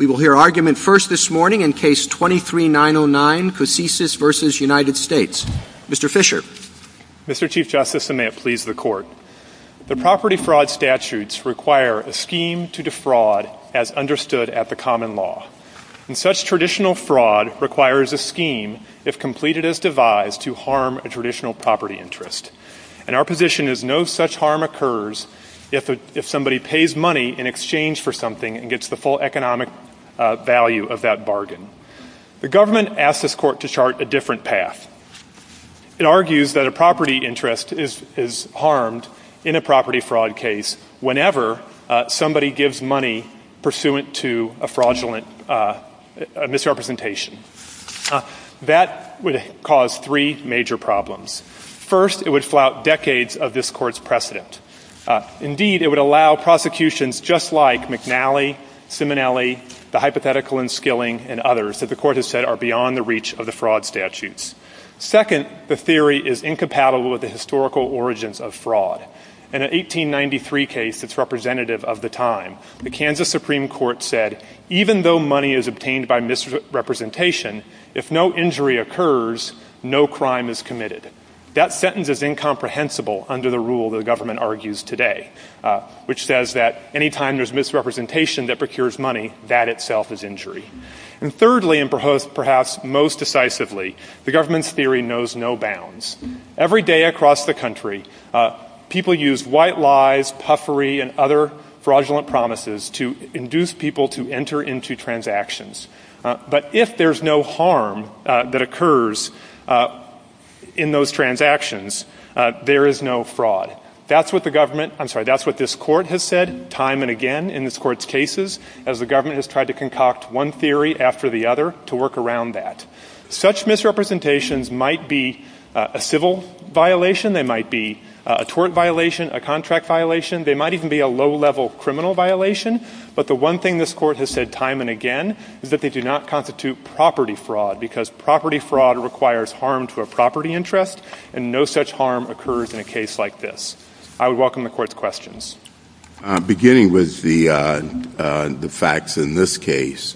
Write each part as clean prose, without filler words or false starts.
We will hear argument first this morning in Case 23-909, Coussissis v. United States. Mr. Fisher. Mr. Chief Justice, and may it please the Court. The property fraud statutes require a scheme to defraud as understood at the common law. And such traditional fraud requires a scheme, if completed as devised, to harm a traditional property interest. And our position is no such harm occurs if somebody pays money in exchange for something and gets the full economic value of that bargain. The government asks this Court to chart a different path. It argues that a property interest is harmed in a property fraud case whenever somebody gives money pursuant to a fraudulent a misrepresentation. That would cause three major problems. First, it would flout decades of this Court's precedent. Indeed, it would allow prosecutions just like McNally, Simonelli, the hypothetical in Skilling, and others that the Court has said are beyond the reach of the fraud statutes. Second, the theory is incompatible with the historical origins of fraud. In an 1893 case that's representative of the time, the Kansas Supreme Court said, even though money is obtained by misrepresentation, if no injury occurs, no crime is committed. That sentence is incomprehensible under the rule the government argues today, which says that any time there's misrepresentation that procures money, that itself is injury. And thirdly, and perhaps most decisively, the government's theory knows no bounds. Every day across the country, people use white lies, puffery, and other fraudulent promises to induce people to enter into transactions. But if there's no harm that occurs in those transactions, there is no fraud. That's what that's what this Court has said time and again in this Court's cases, as the government has tried to concoct one theory after the other to work around that. Such misrepresentations might be a civil violation, they might be a tort violation, a contract violation, they might even be a low-level criminal violation, but the one thing this Court has said time and again is that they do not constitute property fraud, because property fraud requires harm to a property interest, and no such harm occurs in a case like this. I would welcome the Court's questions. Beginning with the facts in this case,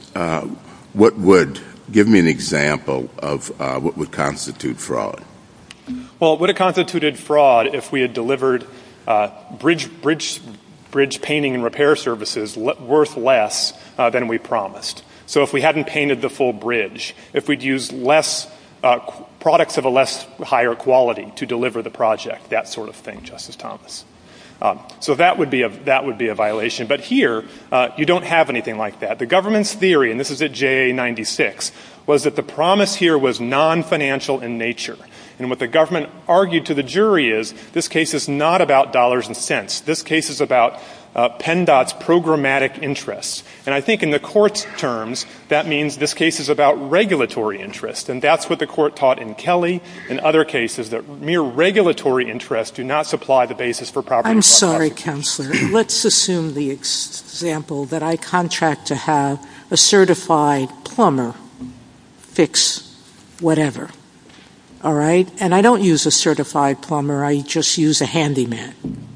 give me an example of what would constitute fraud? Well, it would have constituted fraud if we had delivered bridge painting and repair services worth less than we promised. So if we hadn't painted the full bridge, if we'd used less products of a higher quality to deliver the project, that sort of thing, Justice Thomas. So that would be a violation. But here, you don't have anything like that. The government's theory, and this is at JA 96, was that the promise here was non-financial in nature. And what the government argued to the jury is this case is not about dollars and cents. This case is about PennDOT's programmatic interests. And I think in the Court's terms, that means this case is about regulatory interest. And that's what the Court taught in Kelly and other cases, that mere regulatory interests do not supply the basis for property fraud. I'm sorry, Counselor. Let's assume the example that I contract to have a certified plumber fix whatever. All right? And I don't use a certified plumber. I just use a handyman.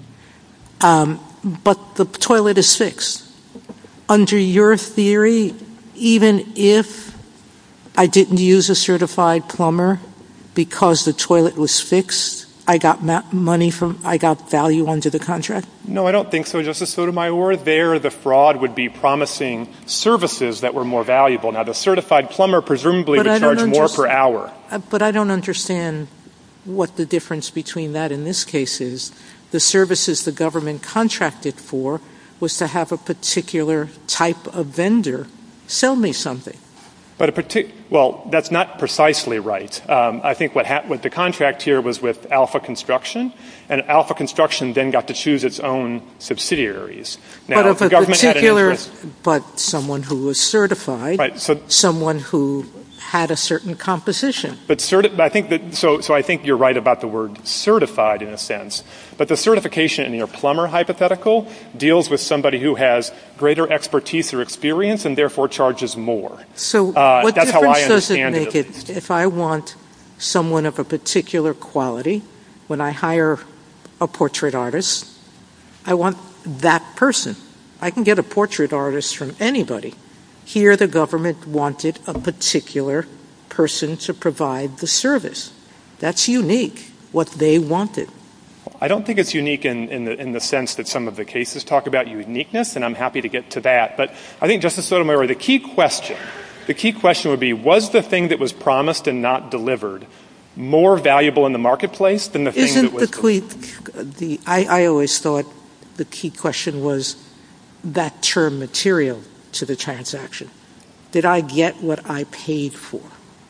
But the toilet is fixed. Under your theory, even if I didn't use a certified plumber because the toilet was fixed, I got I got value under the contract? No, I don't think so, Justice Sotomayor. There, the fraud would be promising services that were more valuable. Now, the certified plumber presumably would charge more per hour. But I don't understand what the difference between that and this case is. The services the government contracted for was to have a particular type of vendor sell me something. But well, that's not precisely right. I think what the contract here was with Alpha Construction, and Alpha Construction then got to choose its own subsidiaries. Now, but of the government had an interest. But someone who was certified, right, someone who had a certain composition. But I think I think you're right about the word certified in a sense. But the certification in your plumber hypothetical deals with somebody who has greater expertise or experience and therefore charges more. So what that's difference how I does it understand make it if I want someone of a particular quality, when I hire a portrait artist, I want that person. I can get a portrait artist from anybody. Here the government wanted a particular person to provide the service. That's unique, what they wanted. I don't think it's unique in the sense that some of the cases talk about uniqueness, and I'm happy to get to that. But I think, Justice Sotomayor, the key question would be, was the thing that was promised and not delivered more valuable in the marketplace than the thing that was I always thought the key question was that term material to the transaction. Did I get what I paid for?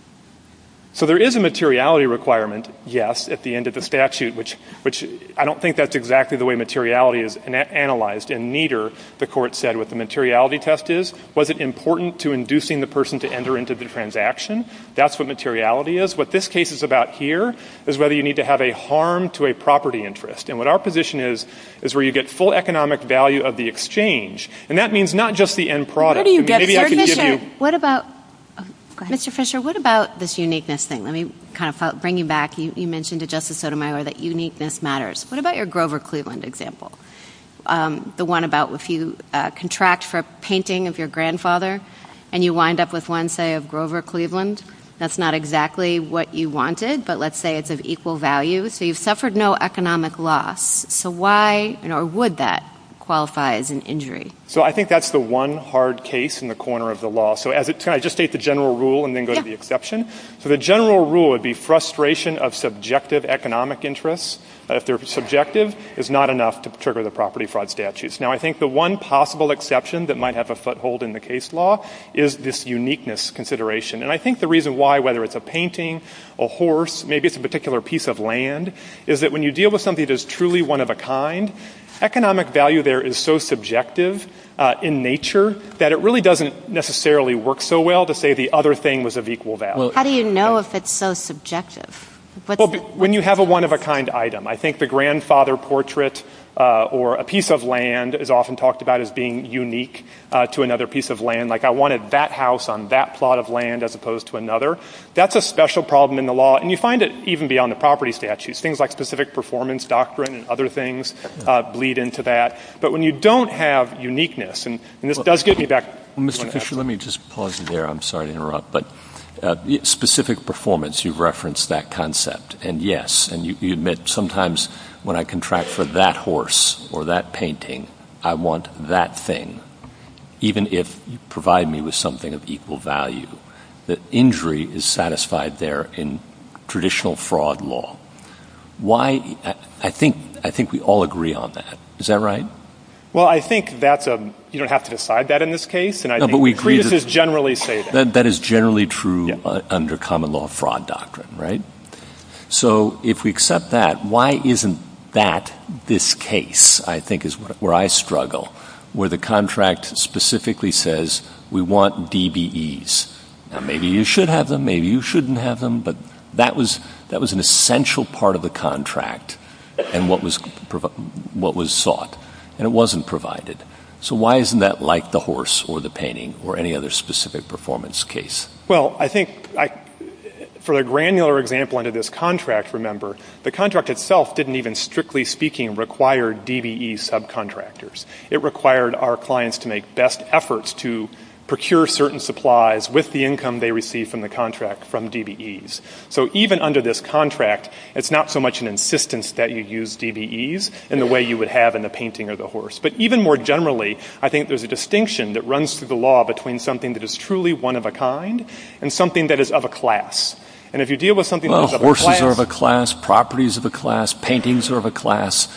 So there is a materiality requirement, yes, at the end of the statute, which I don't think that's exactly the way materiality is analyzed. In Nieder, the court said what the materiality test is. Was it important to inducing the person to enter into the transaction? That's what materiality is. What this case is about here is whether you need to have a harm to a property interest. And what our position is where you get full economic value of the exchange. And that means not just the end product. Where do you get maybe I could give you... What about... Mr. Fisher, what about this uniqueness thing? Let me kind of bring you back. You mentioned to Justice Sotomayor that uniqueness matters. What about your Grover Cleveland example? The one about if you contract for a painting of your grandfather and you wind up with one, say, of Grover Cleveland, that's not exactly what you wanted, but let's say it's of equal value. So you've suffered no economic loss. So why, or would that qualify as an injury? So I think that's the one hard case in the corner of the law. So can I just state the general rule and then go to the exception? So the general rule would be frustration of subjective economic interests. If they're subjective, is not enough to trigger the property fraud statutes. Now, I think the one possible exception that might have a foothold in the case law is this uniqueness consideration. And I think the reason why, whether it's a painting, a horse, maybe it's a particular piece of land, is that when you deal with something that is truly one of a kind, economic value there is so subjective in nature that it really doesn't necessarily work so well to say the other thing was of equal value. Well, how do you know if it's so subjective? When you have a one-of-a-kind item, I think the grandfather portrait or a piece of land is often talked about as being unique to another piece of land. Like I wanted that house on that plot of land as opposed to another. That's a special problem in the law, and you find it even beyond the property statutes. Things like specific performance doctrine and other things bleed into that. But when you don't have uniqueness, and this does get me back... Well, Mr. Fisher, let me just pause you there. I'm sorry to interrupt, but specific performance, you've referenced that concept. And yes, and you admit sometimes when I contract for that horse or that painting, I want that thing, even if you provide me with something of equal value. The injury is satisfied there in traditional fraud law. Why? I think we all agree on that. Is that right? Well, I think you don't have to decide that in this case, and I think but we agree treatises generally say that. That is generally true under common law fraud doctrine, right? So if we accept that, why isn't that this case, I think, is where I struggle, where the contract specifically says we want DBEs. Now, maybe you should have them, maybe you shouldn't have them, but that was an essential part of the contract and what was sought, and it wasn't provided. So why isn't that like the horse or the painting or any other specific performance case? Well, I think for the granular example under this contract, remember, the contract itself didn't even, strictly speaking, require DBE subcontractors. It required our clients to make best efforts to procure certain supplies with the income they receive from the contract from DBEs. So even under this contract, it's not so much an insistence that you use DBEs in the way you would have in the painting or the horse. But even more generally, I think there's a distinction that runs through the law between something that is truly one of a kind and something that is of a class. And if you deal with something that is of a class... horses are of a class, properties of a class, paintings are of a class.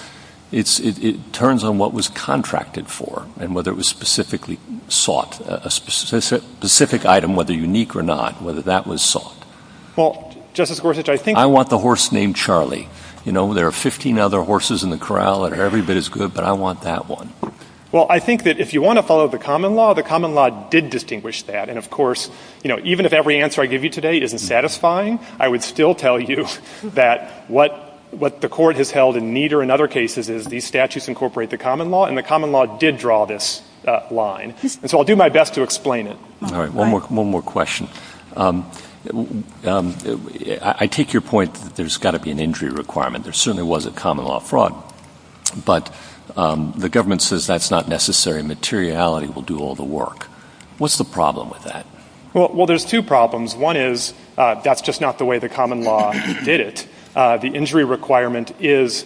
It turns on what was contracted for and whether it was specifically sought, a specific item, whether unique or not, whether that was sought. Well, Justice Gorsuch, I think... I want the horse named Charlie. There are 15 other horses in the corral that are every bit as good, but I want that one. Well, I think that if you want to follow the common law did distinguish that. And, of course, even if every answer I give you today isn't satisfying, I would still tell you that what the court has held in Nieder and other cases is these statutes incorporate the common law, and the common law did draw this line. And so I'll do my best to explain it. All right, one more question. I take your point that there's got to be an injury requirement. There certainly was a common law fraud. But the government says that's not necessary. Materiality will do all the work. What's the problem with that? Well, there's two problems. One is that's just not the way the common law did it. The injury requirement is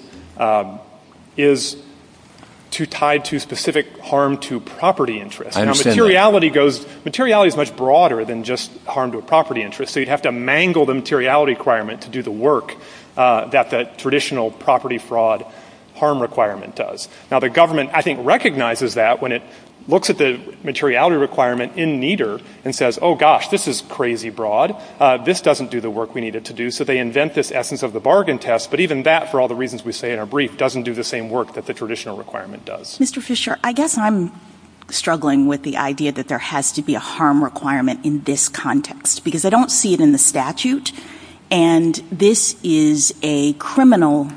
tied to specific harm to property interest. Now, materiality is much broader than just harm to a property interest. So you'd have to mangle the materiality requirement to do the work that the traditional property fraud harm requirement does. Now, the government, I think, recognizes that when it looks at the materiality requirement in Nieder and says, oh, gosh, this is crazy broad. This doesn't do the work we need it to do. So they invent this essence of the bargain test. But even that, for all the reasons we say in our brief, doesn't do the same work that the traditional requirement does. Mr. Fisher, I guess I'm struggling with the idea that there has to be a harm requirement in this context, because I don't see it in the statute. And this is a criminal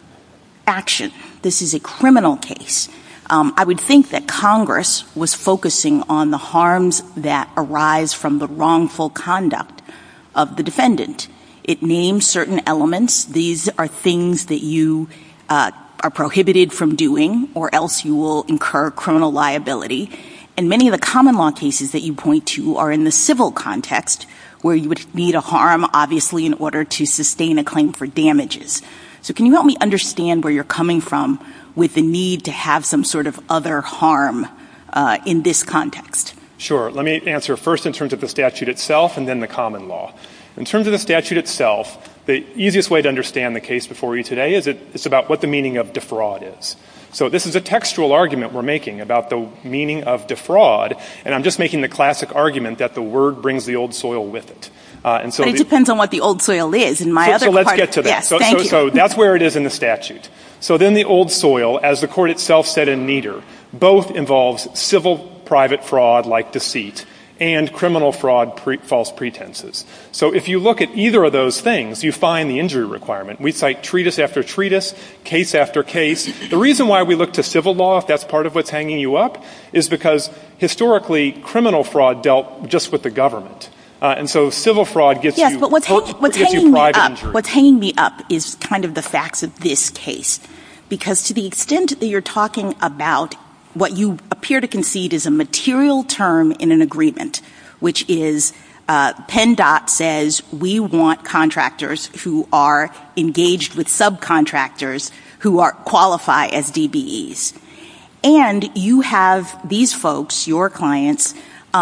action. This is a criminal case. I would think that Congress was focusing on the harms that arise from the wrongful conduct of the defendant. It names certain elements. These are things that you are prohibited from doing, or else you will incur criminal liability. And many of the common law cases that you point to are in the civil context, where you would need a harm, obviously, in order to sustain a claim for damages. So can you help me understand where you're coming from with the need to have some sort of other harm in this context? Sure. Let me answer first in terms of the statute itself and then the common law. In terms of the statute itself, the easiest way to understand the case before you today is it's about what the meaning of defraud is. So this is a textual argument we're making about the meaning of defraud, and I'm just making the classic argument that the word brings the old soil with it. But it depends on what the old soil is. So let's get to that. Yes, thank you. So that's where it is in the statute. So then the old soil, as the court itself said in Nieder, both involves civil private fraud like deceit and criminal fraud, false pretenses. So if you look at either of those things, you find the injury requirement. We cite treatise after treatise, case after case. The reason why we look to civil law, if that's part of what's hanging you up, is because historically criminal fraud dealt just with the government. And so civil fraud gets you private injury. What's hanging me up is kind of the facts of this case. Because to the extent that you're talking about what you appear to concede is a material term in an agreement, which is PennDOT says we want contractors who are engaged with subcontractors who qualify as DBEs. And you have these folks, your clients,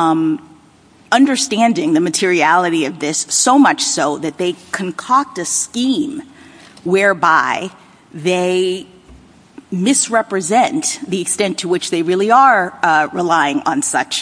understanding the materiality of this so much so that they concoct a scheme whereby they misrepresent the extent to which they really are relying on such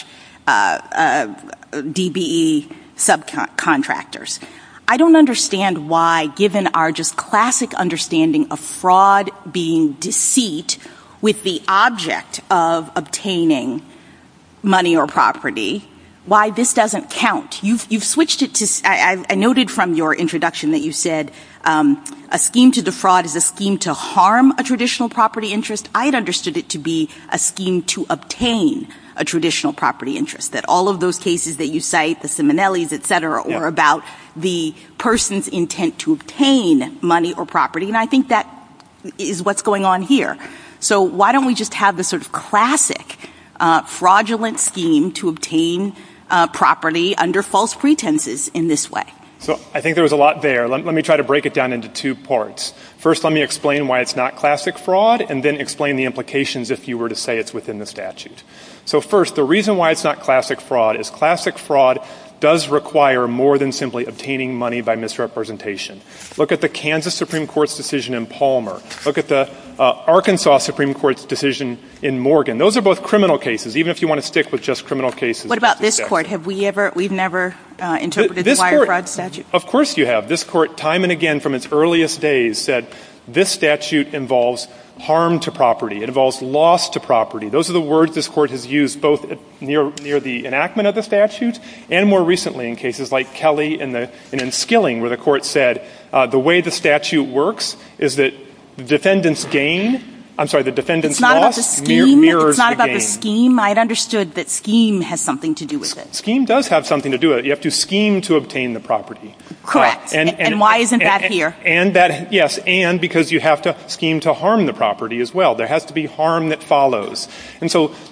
DBE subcontractors. I don't understand why, given our just classic understanding of fraud being deceit with the object of obtaining money or property, why this doesn't count. You've switched it to I noted from your introduction that you said a scheme to defraud is a scheme to harm a traditional property interest. I had understood it to be a scheme to obtain a traditional property interest, that all of those cases that you cite, the Simonellis, et cetera, were about the person's intent to obtain money or property. And I think that is what's going on here. So why don't we just have the sort of classic fraudulent scheme to obtain property under false pretenses in this way? So I think there was a lot there. Let me try to break it down into two parts. First, let me explain why it's not classic fraud, and then explain the implications if you were to say it's within the statute. So first, the reason why it's not classic fraud is classic fraud does require more than simply obtaining money by misrepresentation. Look at the Kansas Supreme Court's decision in Palmer. Look at the Arkansas Supreme Court's decision in Morgan. Those are both criminal cases, even if you want to stick with just criminal cases. What about this court? We've never interpreted the wire fraud statute? Of course you have. This court, time and again from its earliest days, said this statute involves harm to property. It involves loss to property. Those are the words this court has used both near the enactment of the statute and more recently in cases like Kelly and in Skilling, where the court said the way the statute works is that the defendant's loss mirrors the gain. It's not about the scheme. I'd understood that scheme has something to do with it. Scheme does have something to do with it. You have to scheme to obtain the property. Correct. And why isn't that here? And because you have to scheme to harm the property as well. There has to be harm that follows. And so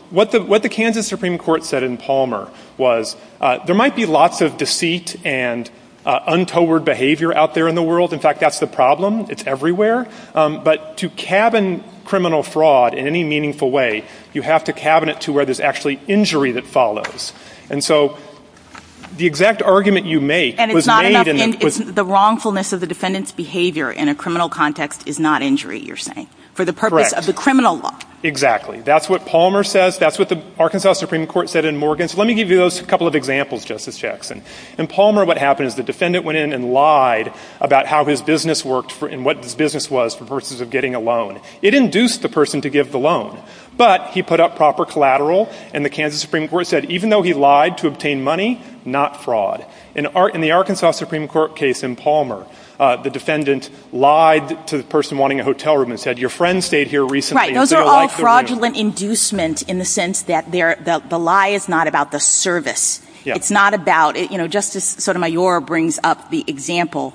what the Kansas Supreme Court said in Palmer was there might be lots of deceit and untoward behavior out there in the world. In fact, that's the problem. It's everywhere. But to cabin criminal fraud in any meaningful way, you have to cabin it to where there's actually injury that follows. And so the exact argument you make and was made the wrongfulness of the defendant's behavior in a criminal context is not injury, you're saying, for the purpose Correct. of the criminal law. Exactly. That's what Palmer says. That's what the Arkansas Supreme Court said in Morgan. So let me give you those couple of examples, Justice Jackson. In Palmer, what happened is the defendant went in and lied about how his business worked and what his business was for purposes of getting a loan. It induced the person to give the loan. But he put up proper collateral, and the Kansas Supreme Court said even though he lied to obtain money, not fraud. In the Arkansas Supreme Court case in Palmer, the defendant lied to the person wanting a hotel room and said, your friend stayed here recently. Right. Those are all fraudulent inducement in the sense that the lie is not about the service. Yeah. It's not about, Justice Sotomayor brings up the example.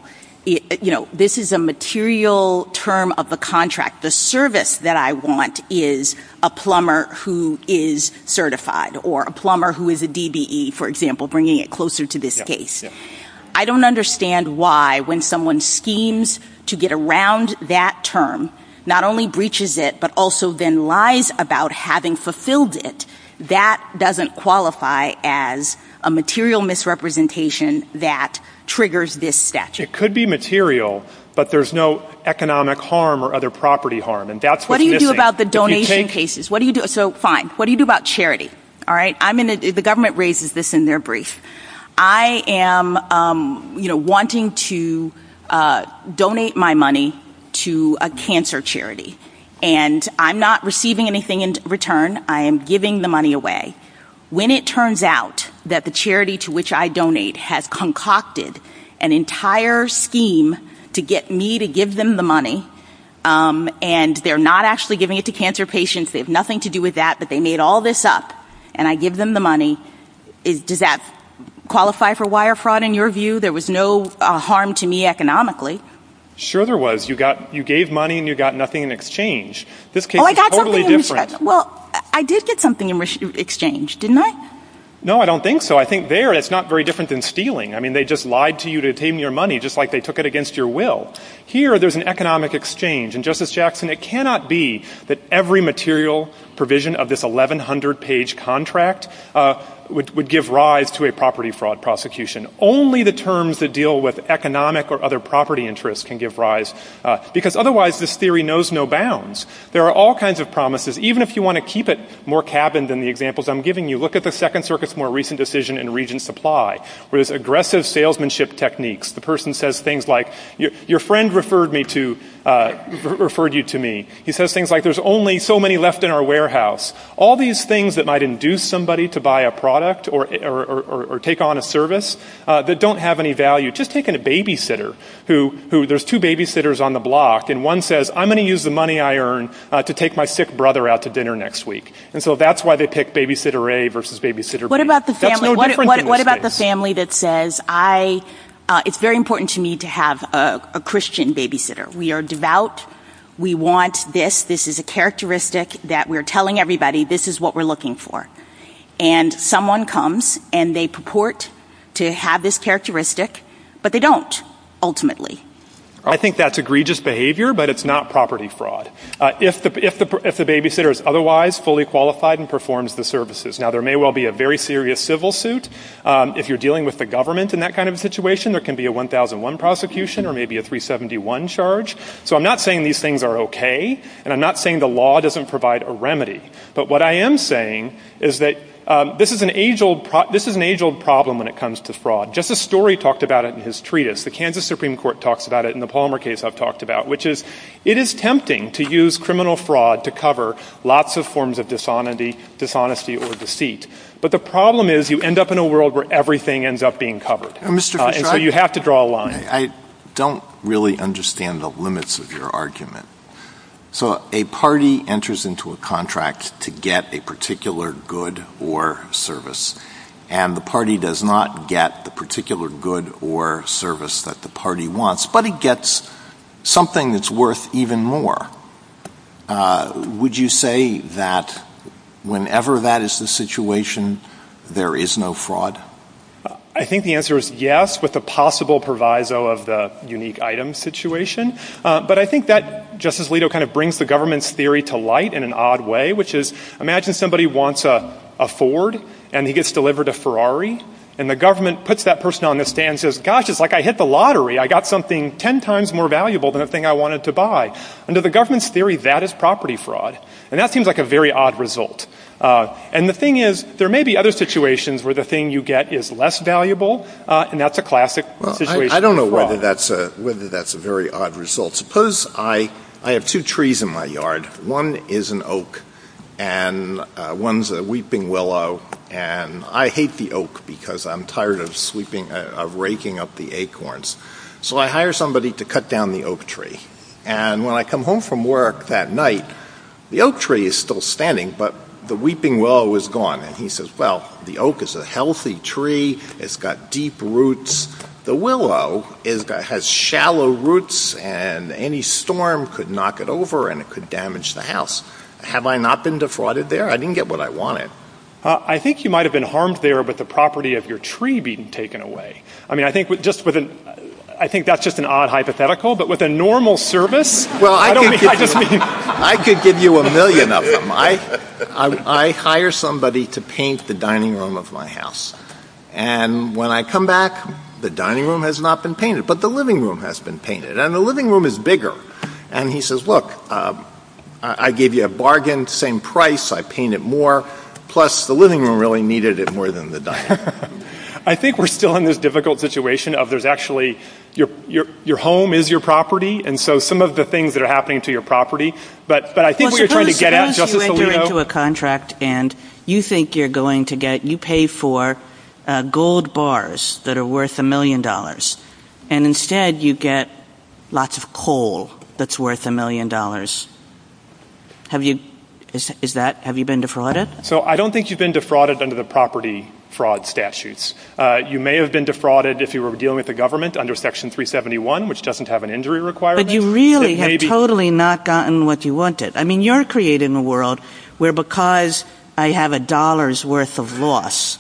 This is a material term of the contract. The service that I want is a plumber who is certified or a plumber who is a DBE, for example, bringing it closer to this case. Yeah. I don't understand why when someone schemes to get around that term, not only breaches it, but also then lies about having fulfilled it, that doesn't qualify as a material misrepresentation that triggers this statute. It could be material, but there's no economic harm or other property harm, and that's what's missing. What do you do about the donation cases? What do you do? So, fine. What do you do about charity? All right? The government raises this in their brief. I am, wanting to donate my money to a cancer charity, and I'm not receiving anything in return. I am giving the money away. When it turns out that the charity to which I donate has concocted an entire scheme to get me to give them the money, and they're not actually giving it to cancer patients, they have nothing to do with that, but they made all this up, and I give them the money, does that qualify for wire fraud in your view? There was no harm to me economically. Sure there was. You gave money and you got nothing in exchange. This case is totally different. I did get something in exchange, didn't I? No, I don't think so. I think it's not very different than stealing. I mean, they just lied to you to obtain your money, just like they took it against your will. Here, there's an economic exchange. And, Justice Jackson, it cannot be that every material provision of this 1,100-page contract would give rise to a property fraud prosecution. Only the terms that deal with economic or other property interests can give rise, because otherwise this theory knows no bounds. There are all kinds of promises, even if you want to keep it more cabined than the examples I'm giving you. Look at the Second Circuit's more recent decision in Regent Supply, where there's aggressive salesmanship techniques. The person says things like, your friend referred you to me. He says things like, there's only so many left in our warehouse. All these things that might induce somebody to buy a product or take on a service that don't have any value. Just take a babysitter who there's two babysitters on the block, and one says, I'm going to use the money I earn to take my sick brother out to dinner next week. And so that's why they pick babysitter A versus babysitter B. What about the family? That's no what about the family that says, it's very important to me to have a Christian babysitter. We are devout. We want this. This is a characteristic that we're telling everybody this is what we're looking for. And someone comes and they purport to have this characteristic, but they don't, ultimately. I think that's egregious behavior, but it's not property fraud. If the babysitter is otherwise fully qualified and performs the services. Now, there may well be a very serious civil suit. If you're dealing with the government in that kind of a situation, there can be a 1001 prosecution or maybe a 371 charge. So I'm not saying these things are okay, and I'm not saying the law doesn't provide a remedy. But what I am saying is that this is an age-old problem when it comes to fraud. Justice Story talked about it in his treatise. The Kansas Supreme Court talks about it in the Palmer case I've talked about, which is it is tempting to use criminal fraud to cover lots of forms of dishonesty or deceit. But the problem is you end up in a world where everything ends up being covered. Mr. Fisher, and so you have to draw a line. I don't really understand the limits of your argument. So a party enters into a contract to get a particular good or service, and the party does not get the particular good or service that the party wants, but it gets something that's worth even more. Would you say that whenever that is the situation, there is no fraud? I think the answer is yes, with the possible proviso of the unique item situation. But I think that Justice Alito kind of brings the government's theory to light in an odd way, which is imagine somebody wants a Ford and he gets delivered a Ferrari, and the government puts that person on the stand and says, gosh, it's like I hit the lottery. I got something 10 times more valuable than the thing I wanted to buy. Under the government's theory, that is property fraud. And that seems like a very odd result. And the thing is, there may be other situations where the thing you get is less valuable, and that's a classic situation. I don't know whether that's a very odd result. Suppose I have two trees in my yard. One is an oak, and one's a weeping willow. And I hate the oak because I'm tired of raking up the acorns. So I hire somebody to cut down the oak tree. And when I come home from work that night, the oak tree is still standing, but the weeping willow is gone. And he says, well, the oak is a healthy tree. It's got deep roots. The willow has shallow roots, and any storm could knock it over and it could damage the house. Have I not been defrauded there? I didn't get what I wanted. I think you might have been harmed there with the property of your tree being taken away. I mean, I think I think that's just an odd hypothetical, but with a normal service, well, I could give you 1,000,000 of them. I hire somebody to paint the dining room of my house. And when I come back, the dining room has not been painted, but the living room has been painted. And the living room is bigger. And he says, look, I gave you a bargain, same price, I painted more. Plus, the living room really needed it more than the dining room. I think we're still in this difficult situation of there's actually your home is your property, and so some of the things that are happening to your property. But I think what you're trying to get at, Justice Alito. You enter into a contract and you think you pay for gold bars that are worth $1 million, and instead you get lots of coal that's worth $1 million. Have you been defrauded? So I don't think you've been defrauded under the property fraud statutes. You may have been defrauded if you were dealing with the government under Section 371, which doesn't have an injury requirement. But you really have totally not gotten what you wanted. I mean, you're creating a world where because I have $1 worth of loss,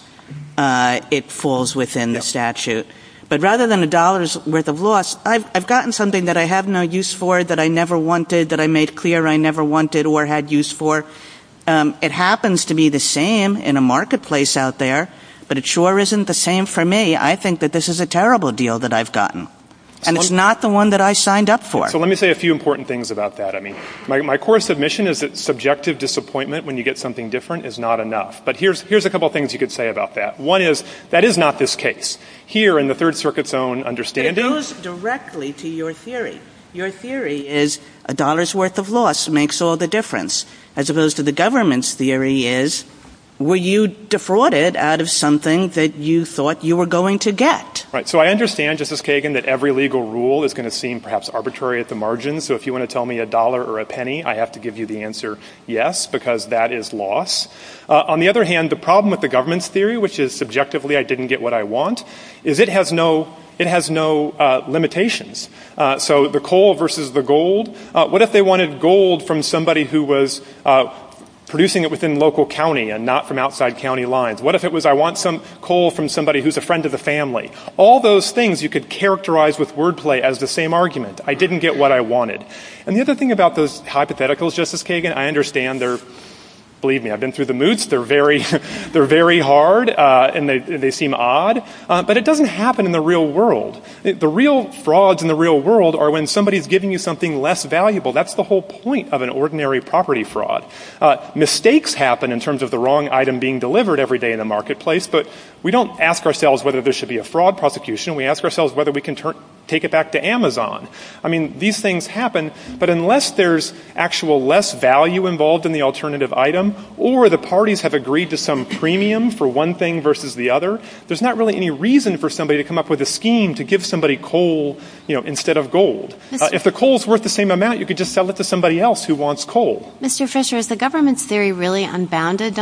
it falls within the statute. But rather than $1 worth of loss, I've gotten something that I have no use for, that I never wanted, that I made clear I never wanted or had use for. It happens to be the same in a marketplace out there, but it sure isn't the same for me. I think that this is a terrible deal that I've gotten. And it's not the one that I signed up for. So let me say a few important things about that. I mean, my core submission is that subjective disappointment when you get something different is not enough. But here's a couple of things you could say about that. One is that is not this case. Here in the Third Circuit's own understanding. It goes directly to your theory. Your theory is $1 worth of loss makes all the difference, as opposed to the government's theory is, were you defrauded out of something that you thought you were going to get? Right. So I understand, Justice Kagan, that every legal rule is going to seem perhaps arbitrary at the margins. So if you want to tell me $1 or a penny, I have to give you the answer yes, because that is loss. On the other hand, the problem with the government's theory, which is subjectively I didn't get what I want, is it has no limitations. So the coal versus the gold. What if they wanted gold from somebody who was producing it within local county and not from outside county lines? What if it was I want some coal from somebody who's a friend of the family? All those things you could characterize with wordplay as the same argument. I didn't get what I wanted. And the other thing about those hypotheticals, Justice Kagan, I understand believe me, I've been through the moots. They're very hard, and they seem odd. But it doesn't happen in the real world. The real frauds in the real world are when somebody's giving you something less valuable. That's the whole point of an ordinary property fraud. Mistakes happen in terms of the wrong item being delivered every day in the marketplace, but we don't ask ourselves whether there should be a fraud prosecution. We ask ourselves whether we can take it back to Amazon. I mean, these things happen, but unless there's actual less value involved in the alternative item, or the parties have agreed to some premium for one thing versus the other, there's not really any reason for somebody to come up with a scheme to give somebody coal, instead of gold. If the coal's worth the same amount, you could just sell it to somebody else who wants coal. Mr. Fisher, is the government's theory really unbounded?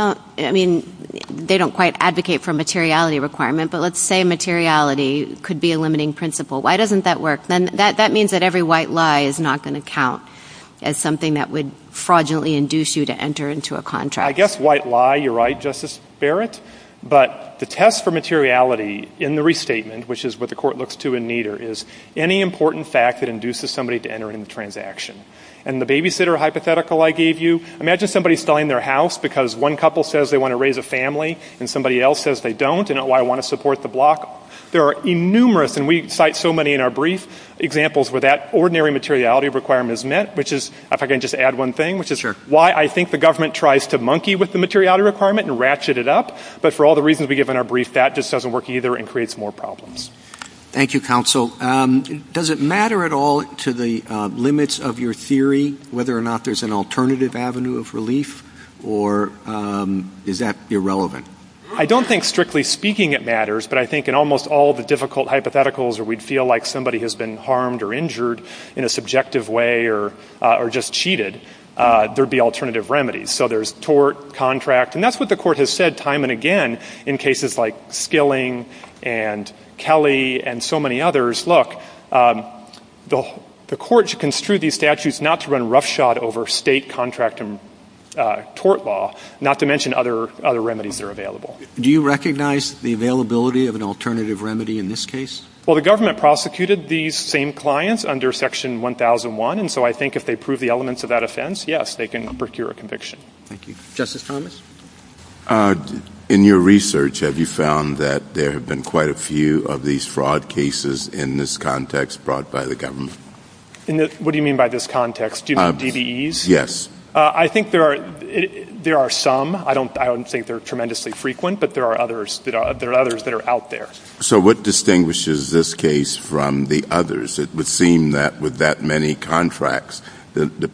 They don't quite advocate for a materiality requirement, but let's say materiality could be a limiting principle. Why doesn't that work? Then that means that every white lie is not going to count. as something that would fraudulently induce you to enter into a contract? I guess white lie, you're right, Justice Barrett. But the test for materiality in the restatement, which is what the court looks to in Nieder, is any important fact that induces somebody to enter into the transaction. And the babysitter hypothetical I gave you, imagine somebody selling their house because one couple says they want to raise a family and somebody else says they don't, and I want to support the block. There are innumerous, and we cite so many in our brief, examples where that ordinary materiality requirement is met, which is, if I can just add one thing, which is why I think the government tries to monkey with the materiality requirement and ratchet it up. But for all the reasons we give in our brief, that just doesn't work either and creates more problems. Thank you, counsel. Does it matter at all to the limits of your theory whether or not there's an alternative avenue of relief, or is that irrelevant? I don't think strictly speaking it matters, but I think in almost all the difficult hypotheticals where we'd feel like somebody has been harmed or injured in a subjective way or just cheated, there'd be alternative remedies. So there's tort, contract, and that's what the court has said time and again in cases like Skilling and Kelly and so many others. Look, the court should construe these statutes not to run roughshod over state contract and tort law, not to mention other remedies that are available. Do you recognize the availability of an alternative remedy in this case? Well, the government prosecuted these same clients under Section 1001, and so I think if they prove the elements of that offense, yes, they can procure a conviction. Thank you. Justice Thomas? In your research, have you found that there have been quite a few of these fraud cases in this context brought by the government? What do you mean by this context? Do you mean DBEs? Yes. I think there are some. I don't think they're tremendously frequent, but there are others that are out there. So what distinguishes this case from the others? It would seem that with that many contracts, the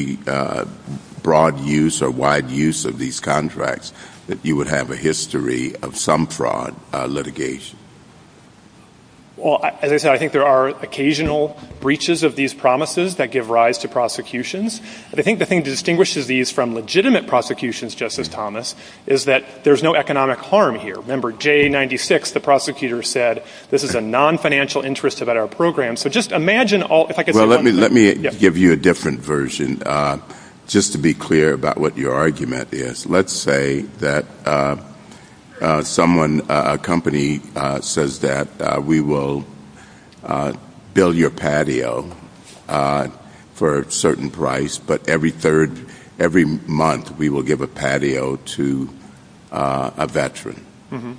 broad use or wide use of these contracts, that you would have a history of some fraud litigation. Well, as I said, I think there are occasional breaches of these promises that give rise to prosecutions. But I think the thing that distinguishes these from legitimate prosecutions, Justice Thomas, is that there's no economic harm here. Remember, J96, the prosecutor said, this is a non-financial interest about our program. So just imagine if I could say let me give you a different version, just to be clear about what your argument is. Let's say that a company says that we will build your patio for a certain price, but every month we will give a patio to a veteran. Mm-hmm.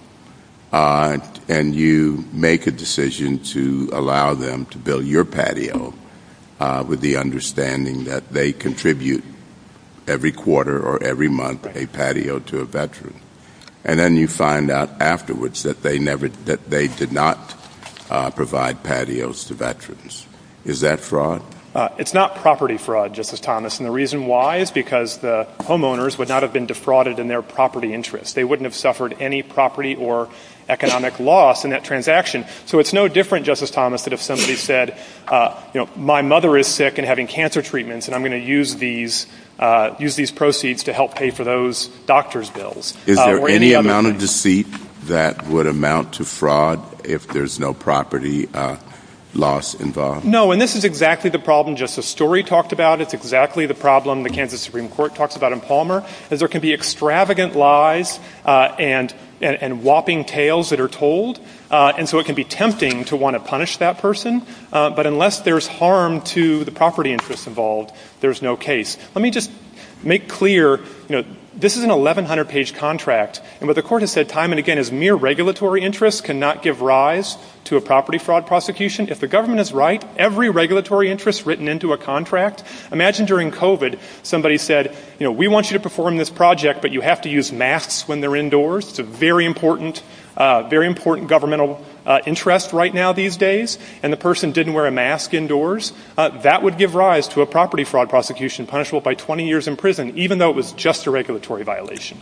And you make a decision to allow them to build your patio with the understanding that they contribute every quarter or every month a patio to a veteran. And then you find out afterwards that they did not provide patios to veterans. Is that fraud? It's not property fraud, Justice Thomas, and the reason why is because the homeowners would not have been defrauded in their property interest. They wouldn't have suffered any property or economic loss in that transaction. So it's no different, Justice Thomas, that if somebody said, my mother is sick and having cancer treatments, and I'm going to use these proceeds to help pay for those doctor's bills. Is there any amount of deceit that would amount to fraud if there's no property loss involved? No, and this is exactly the problem Justice Story talked about. It's exactly the problem the Kansas Supreme Court talks about in Palmer, is there can be extravagant lies and whopping tales that are told, and so it can be tempting to want to punish that person, but unless there's harm to the property interests involved, there's no case. Let me just make clear, this is an 1,100-page contract, and what the court has said time and again is mere regulatory interests cannot give rise to a property fraud prosecution. If the government is right, every regulatory interest written into a contract, imagine during COVID, somebody said, we want you to perform this project, but you have to use masks when they're indoors. It's a very important governmental interest right now these days, and the person didn't wear a mask indoors. That would give rise to a property fraud prosecution punishable by 20 years in prison, even though it was just a regulatory violation.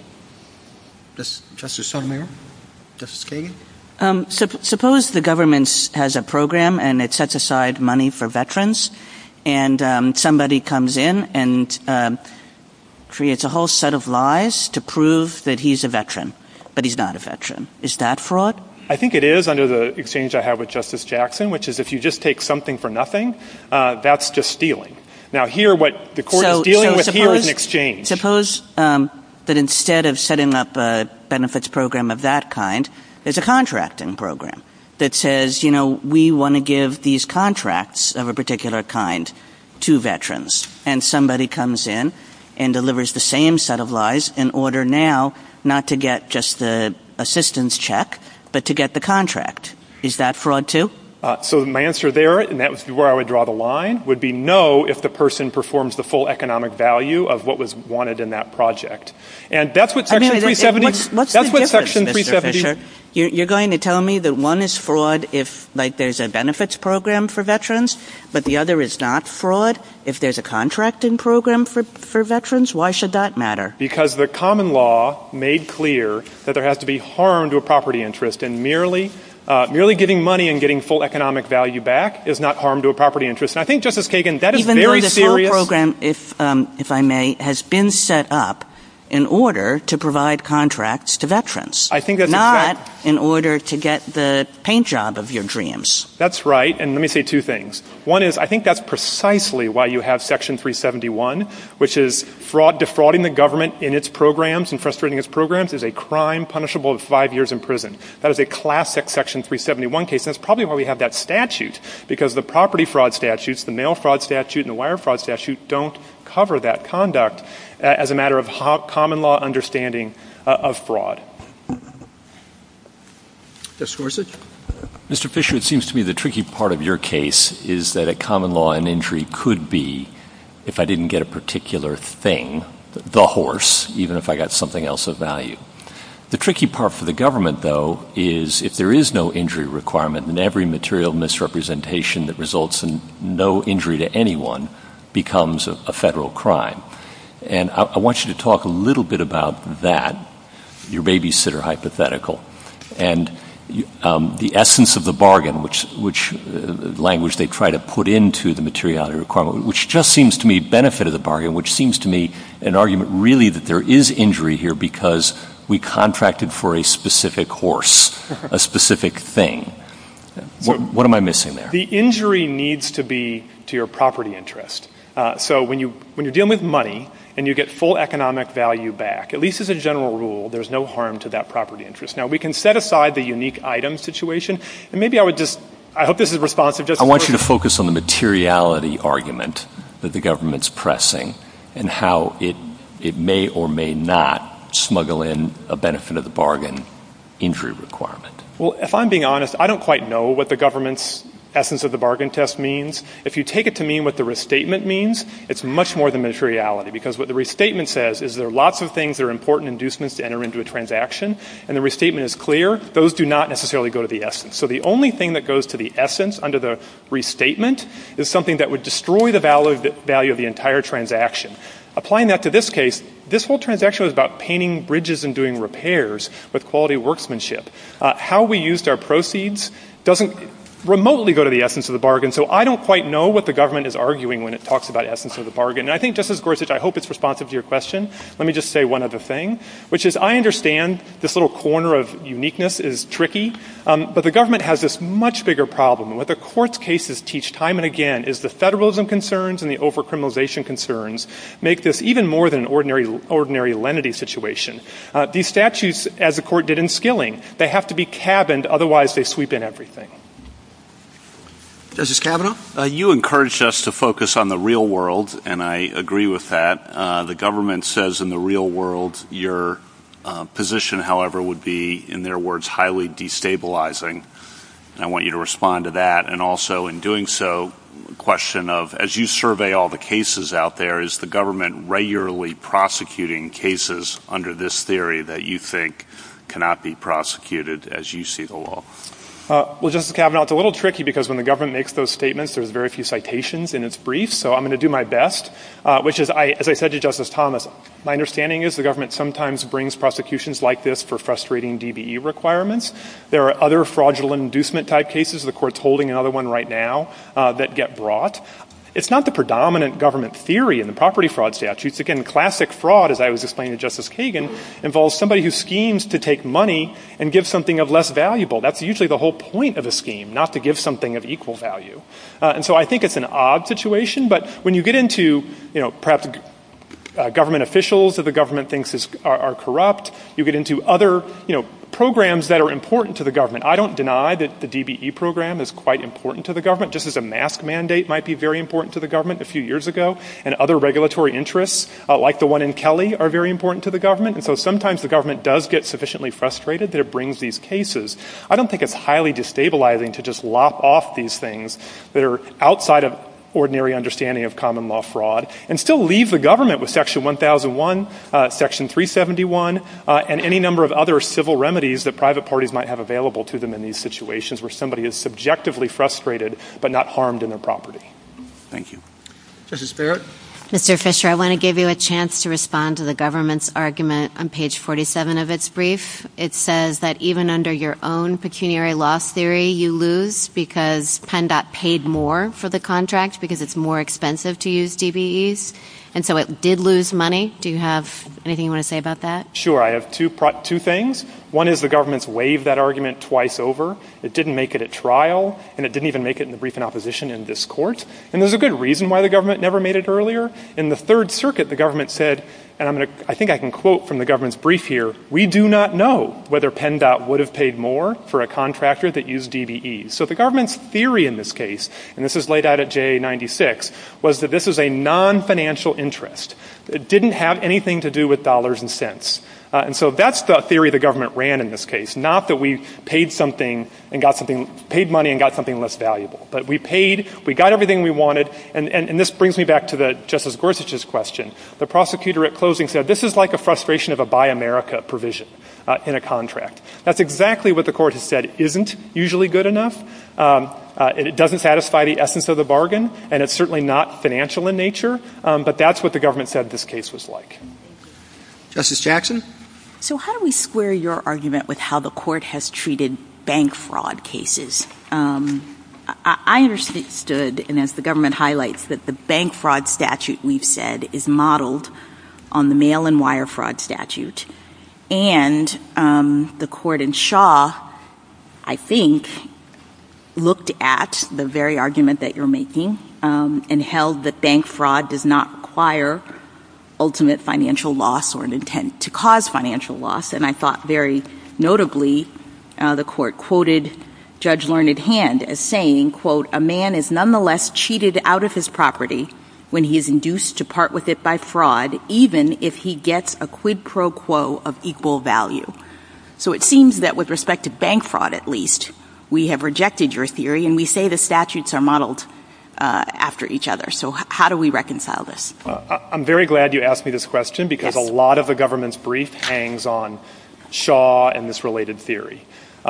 Justice Sotomayor? Justice Kagan? Suppose the government has a program and it sets aside money for veterans, and somebody comes in and creates a whole set of lies to prove that he's a veteran, but he's not a veteran. Is that fraud? I think it is under the exchange I had with Justice Jackson, which is if you just take something for nothing, that's just stealing. Now, here, what the court is dealing with here is an exchange. Suppose that instead of setting up a benefits program of that kind, there's a contracting program that says, we want to give these contracts of a particular kind to veterans. And somebody comes in and delivers the same set of lies in order now not to get just the assistance check, but to get the contract. Is that fraud too? So my answer there, and that was where I would draw the line, would be no if the person performs the full economic value of what was wanted in that project. And that's what Section 370... What's the difference, Mr. Fisher? You're going to tell me that one is fraud if, there's a benefits program for veterans, but the other is not fraud if there's a contracting program for veterans? Why should that matter? Because the common law made clear that there has to be harm to a property interest, and merely giving money and getting full economic value back is not harm to a property interest. And I think, Justice Kagan, that is very serious. Even though this whole program, if I may, has been set up in order to provide contracts to veterans. I think that's not in order to get the paint job of your dreams. That's right. And let me say two things. One is, I think that's precisely why you have Section 371, which is defrauding the government in its programs and frustrating its programs is a crime punishable with 5 years in prison. That is a classic Section 371 case. And that's probably why we have that statute, because the property fraud statutes, the mail fraud statute and the wire fraud statute don't cover that conduct as a matter of common law understanding of fraud. Justice Gorsuch? Mr. Fisher, it seems to me the tricky part of your case is that a common law an injury could be if I didn't get a particular thing, the horse, even if I got something else of value. The tricky part for the government, though, is if there is no injury requirement, then every material misrepresentation that results in no injury to anyone becomes a federal crime. And I want you to talk a little bit about that, your babysitter hypothetical, and the essence of the bargain, which language they try to put into the materiality requirement, which just seems to me benefit of the bargain, which seems to me an argument really that there is injury here because we contracted for a specific horse, a specific thing. What am I missing there? The injury needs to be to your property interest. So when you're dealing with money and you get full economic value back, at least as a general rule, there's no harm to that property interest. Now, we can set aside the unique item situation, and maybe I hope this is responsive. I want you to focus on the materiality argument that the government's pressing and how it may or may not smuggle in a benefit of the bargain injury requirement. Well, if I'm being honest, I don't quite know what the government's essence of the bargain test means. If you take it to mean what the restatement means, it's much more than materiality, because what the restatement says is there are lots of things that are important inducements to enter into a transaction, and the restatement is clear. Those do not necessarily go to the essence. So the only thing that goes to the essence under the restatement is something that would destroy the value of the entire transaction. Applying that to this case, this whole transaction was about painting bridges and doing repairs with quality workmanship. How we used our proceeds doesn't remotely go to the essence of the bargain. So I don't quite know what the government is arguing when it talks about essence of the bargain. And I think, Justice Gorsuch, I hope it's responsive to your question. Let me just say one other thing, which is I understand this little corner of uniqueness is tricky, but the government has this much bigger problem. And what the court's cases teach time and again is the federalism concerns and the overcriminalization concerns make this even more than an ordinary lenity situation. These statutes, as the court did in Skilling, they have to be cabined, otherwise they sweep in everything. Justice Kavanaugh? You encouraged us to focus on the real world, and I agree with that. The government says in the real world your position, however, would be, in their words, highly destabilizing. And I want you to respond to that. And also, in doing so, a question of, as you survey all the cases out there, is the government regularly prosecuting cases under this theory that you think cannot be prosecuted as you see the law? Well, Justice Kavanaugh, it's a little tricky because when the government makes those statements, there's very few citations in its briefs. So I'm going to do my best, which is, as I said to Justice Thomas, my understanding is the government sometimes brings prosecutions like this for frustrating DBE requirements. There are other fraudulent inducement type cases. The court's holding another one right now that get brought. It's not the predominant government theory in the property fraud statutes. Again, classic fraud, as I was explaining to Justice Kagan, involves somebody who schemes to take money and give something of less valuable. That's usually the whole point of a scheme, not to give something of equal value. And so I think it's an odd situation, but when you get into, perhaps government officials that the government thinks are corrupt, you get into other, programs that are important to the government. I don't deny that the DBE program is quite important to the government, just as a mask mandate might be very important to the government a few years ago, and other regulatory interests, like the one in Kelly, are very important to the government. And so sometimes the government does get sufficiently frustrated that it brings these cases. I don't think it's highly destabilizing to just lop off these things that are outside of ordinary understanding of common law fraud and still leave the government with Section 1001, Section 371, and any number of other civil remedies that private parties might have available to them in these situations where somebody is subjectively frustrated but not harmed in their property. Thank you. Justice Barrett? Mr. Fisher, I want to give you a chance to respond to the government's argument on page 47 of its brief. It says that even under your own pecuniary loss theory, you lose because PennDOT paid more for the contract because it's more expensive to use DBEs. And so it did lose money. Do you have anything you want to say about that? Sure. I have two things. One is the government's waived that argument twice over. It didn't make it at trial, and it didn't even make it in the brief in opposition in this court. And there's a good reason why the government never made it earlier. In the Third Circuit, the government said, and I think I can quote from the government's brief here, "We do not know whether PennDOT would have paid more for a contractor that used DBEs." So the government's theory in this case, and this is laid out at JA 96, was that this is a non-financial interest. It didn't have anything to do with dollars and cents. And so that's the theory the government ran in this case, not that we paid paid money and got something less valuable. But we got everything we wanted, and this brings me back to Justice Gorsuch's question. The prosecutor at closing said, this is like a frustration of a Buy America provision in a contract. That's exactly what the court has said isn't usually good enough. It doesn't satisfy the essence of the bargain, and it's certainly not financial in nature, but that's what the government said this case was like. Justice Jackson? So how do we square your argument with how the court has treated bank fraud cases? I understood, and as the government highlights, that the bank fraud statute, we've said, is modeled on the mail-and wire fraud statute. And the court in Shaw, I think, looked at the very argument that you're making and held that bank fraud does not require ultimate financial loss or an intent to cause financial loss. And I thought very notably the court quoted Judge Learned Hand as saying, quote, "A man is nonetheless cheated out of his property when he is induced to part with it by fraud, even if he gets a quid pro quo of equal value." So it seems that with respect to bank fraud, at least, we have rejected your theory, and we say the statutes are modeled after each other. So how do we reconcile this? I'm very glad you asked me this question because a lot of the government's brief hangs on Shaw and this related theory.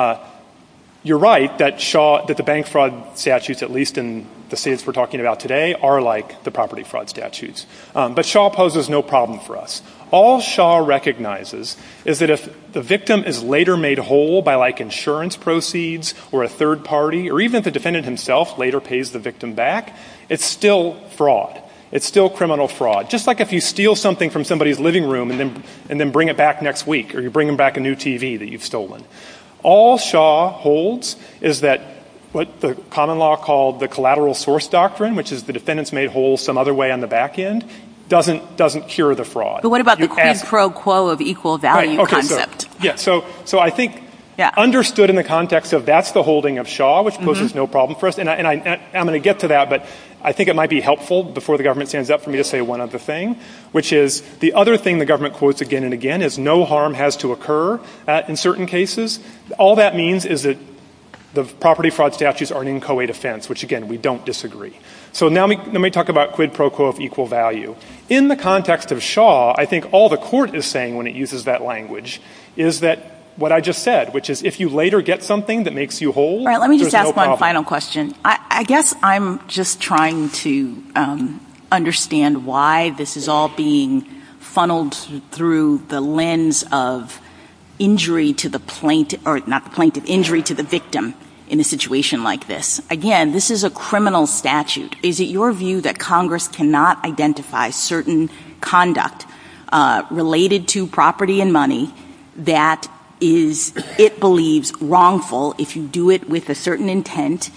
You're right that the bank fraud statutes, at least in the states we're talking about today, are like the property fraud statutes. But Shaw poses no problem for us. All Shaw recognizes is that if the victim is later made whole by like insurance proceeds or a third party, or even if the defendant himself later pays the victim back, it's still fraud. It's still criminal fraud. Just like if you steal something from somebody's living room and then bring it back next week, or you bring them back a new TV that you've stolen. All Shaw holds is that what the common law called the collateral source doctrine, which is the defendant's made whole some other way on the back end, doesn't cure the fraud. But what about the quid pro quo of equal value concept? So I think understood in the context of that's the holding of Shaw, which poses no problem for us. And I'm going to get to that, but I think it might be helpful before the government stands up for me to say one other thing, which is the other thing the government quotes again and again is no harm has to occur in certain cases. All that means is that the property fraud statutes are an inchoate offense, which, again, we don't disagree. So now let me talk about quid pro quo of equal value. In the context of Shaw, I think all the court is saying when it uses that language is that what I just said, which is if you later get something that makes you whole, all right, let me just ask one final question. I guess I'm just trying to understand why this is all being funneled through the lens of injury to the plaintiff, or not the plaintiff, injury to the victim in a situation like this. Again, this is a criminal statute. Is it your view that Congress cannot identify certain conduct related to property and money that is, it believes, wrongful if you do it with a certain intent,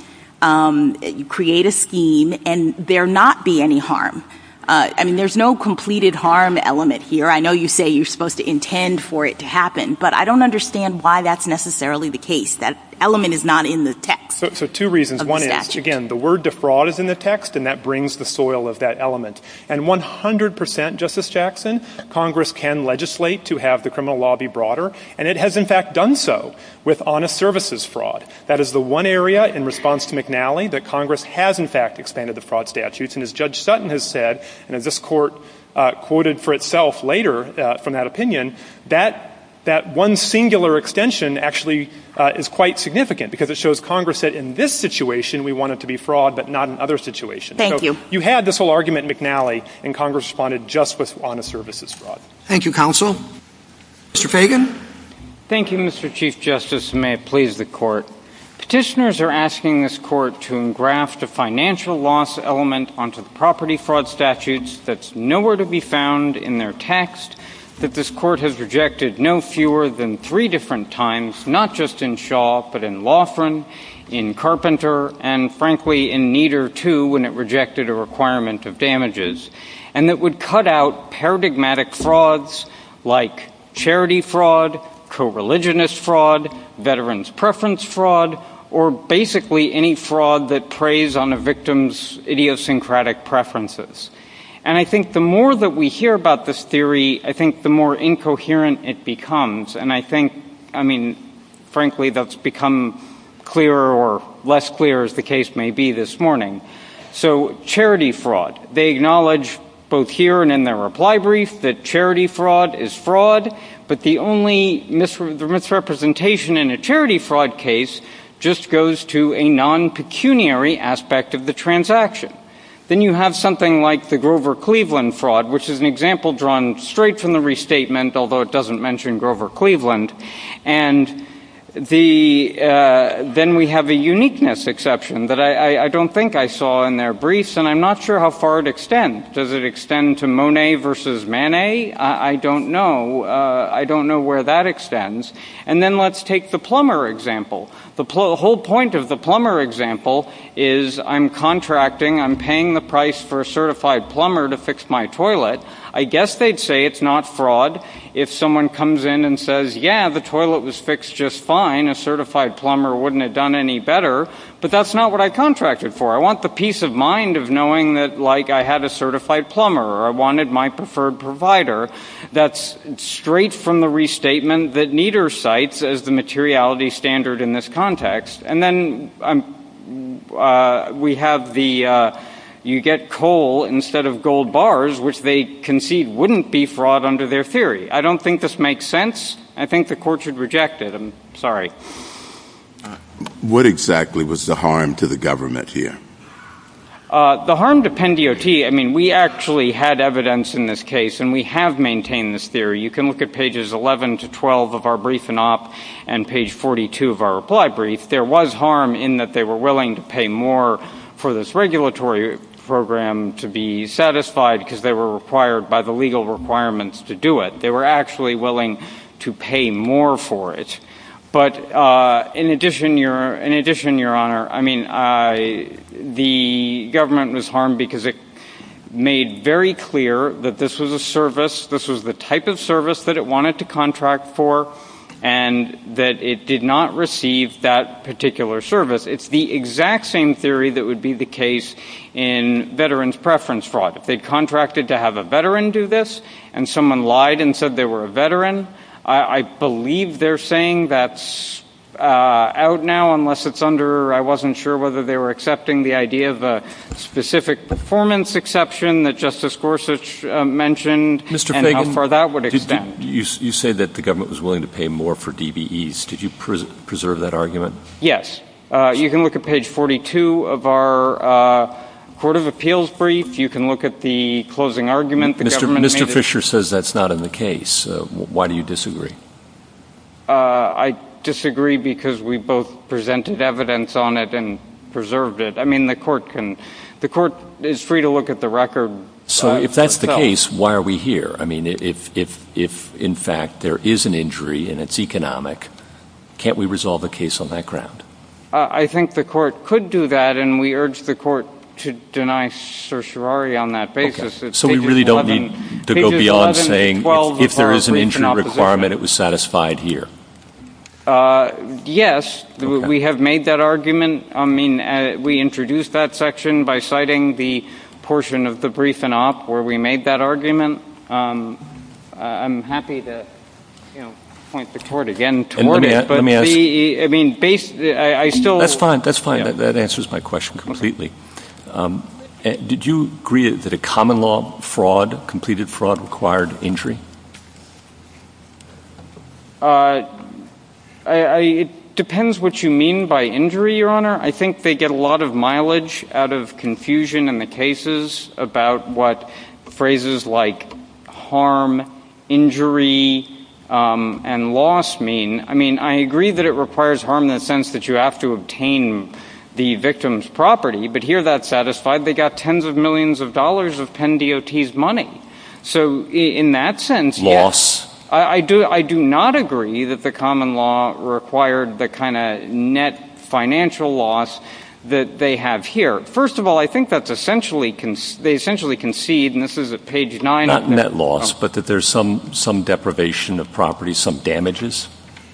you create a scheme, and there not be any harm? There's no completed harm element here. I know you say you're supposed to intend for it to happen, but I don't understand why that's necessarily the case. That element is not in the text. So two reasons. One is, again, the word defraud is in the text, and that brings the soil of that element. And 100%, Justice Jackson, Congress can legislate to have the criminal law be broader, and it has in fact done so with honest services fraud. That is the one area in response to McNally that Congress has in fact expanded the fraud statutes. And as Judge Sutton has said, and as this court quoted for itself later from that opinion, that one singular extension actually is quite significant because it shows Congress that in this situation we want it to be fraud but not in other situations. Thank you. You had this whole argument in McNally, and Congress responded just with honest services fraud. Thank you, counsel. Mr. Fagan? Thank you, Mr. Chief Justice, and may it please the Court. Petitioners are asking this Court to engraft a financial loss element onto the property fraud statutes that's nowhere to be found in their text, that this Court has rejected no fewer than 3 different times, not just in Shaw, but in Loughran, in Carpenter, and frankly in Nieder, too, when it rejected a requirement of damages, and that would cut out paradigmatic frauds like charity fraud, co-religionist fraud, veterans preference fraud, or basically any fraud that preys on a victim's idiosyncratic preferences. And I think the more that we hear about this theory, I think the more incoherent it becomes. And I think, frankly, that's become clearer or less clear as the case may be this morning. So charity fraud. They acknowledge both here and in their reply brief that charity fraud is fraud, but the only misrepresentation in a charity fraud case just goes to a non-pecuniary aspect of the transaction. Then you have something like the Grover Cleveland fraud, which is an example drawn straight from the restatement, although it doesn't mention Grover Cleveland. And then we have a uniqueness exception that I don't think I saw in their briefs, and I'm not sure how far it extends. Does it extend to Monet versus Manet? I don't know. I don't know where that extends. And then let's take the plumber example. The whole point of the plumber example is I'm contracting, I'm paying the price for a certified plumber to fix my toilet. I guess they'd say it's not fraud if someone comes in and says, yeah, the toilet was fixed just fine, a certified plumber wouldn't have done any better, but that's not what I contracted for. I want the peace of mind of knowing that, like, I had a certified plumber or I wanted my preferred provider. That's straight from the restatement that Nieder cites as the materiality standard in this context. And then we have the you get coal instead of gold bars, which they concede wouldn't be fraud under their theory. I don't think this makes sense. I think the Court should reject it. I'm sorry. What exactly was the harm to the government here? The harm to Penn DOT, we actually had evidence in this case, and we have maintained this theory. You can look at pages 11 to 12 of our brief and op and page 42 of our reply brief. There was harm in that they were willing to pay more for this regulatory program to be satisfied because they were required by the legal requirements to do it. They were actually willing to pay more for it. But in addition, Your Honor, the government was harmed because it made very clear that this was a service, this was the type of service that it wanted to contract for, and that it did not receive that particular service. It's the exact same theory that would be the case in veterans preference fraud. If they'd contracted to have a veteran do this and someone lied and said they were a veteran, I believe they're saying that's out now unless it's under, I wasn't sure whether they were accepting the idea of a specific performance exception that Justice Gorsuch mentioned, Mr. and Fagan, how far that would extend. You say that the government was willing to pay more for DBEs. Did you preserve that argument? Yes. You can look at page 42 of our Court of Appeals brief. You can look at the closing argument the government made. Mr. Fisher says that's not in the case. Why do you disagree? I disagree because we both presented evidence on it and preserved it. I mean, the court is free to look at the record. So if that's the case, why are we here? I mean, if in fact there is an injury and it's economic, can't we resolve the case on that ground? I think the court could do that, and we urge the court to deny certiorari on that basis. Okay. So we really don't need to go beyond saying if there is an injury requirement, it was satisfied here. Yes, okay. We have made that argument. I mean, we introduced that section by citing the portion of the brief and op where we made that argument. I'm happy to, point the court again toward it. But I still. That's fine. Yeah. That answers my question completely. Did you agree that a common law fraud, completed fraud, required injury? It depends what you mean by injury, Your Honor. I think they get a lot of mileage out of confusion in the cases about what phrases like harm, injury, and loss mean. I mean, I agree that it requires harm in the sense that you have to obtain the victim's property, but here that's satisfied. They got tens of millions of dollars of Penn DOT's money. So in that sense, loss. Yes, I do not agree that the common law required the kind of net financial loss that they have here. First of all, I think that's essentially they essentially concede, and this is at page 9. Not net loss, but that there's some deprivation of property, some damages.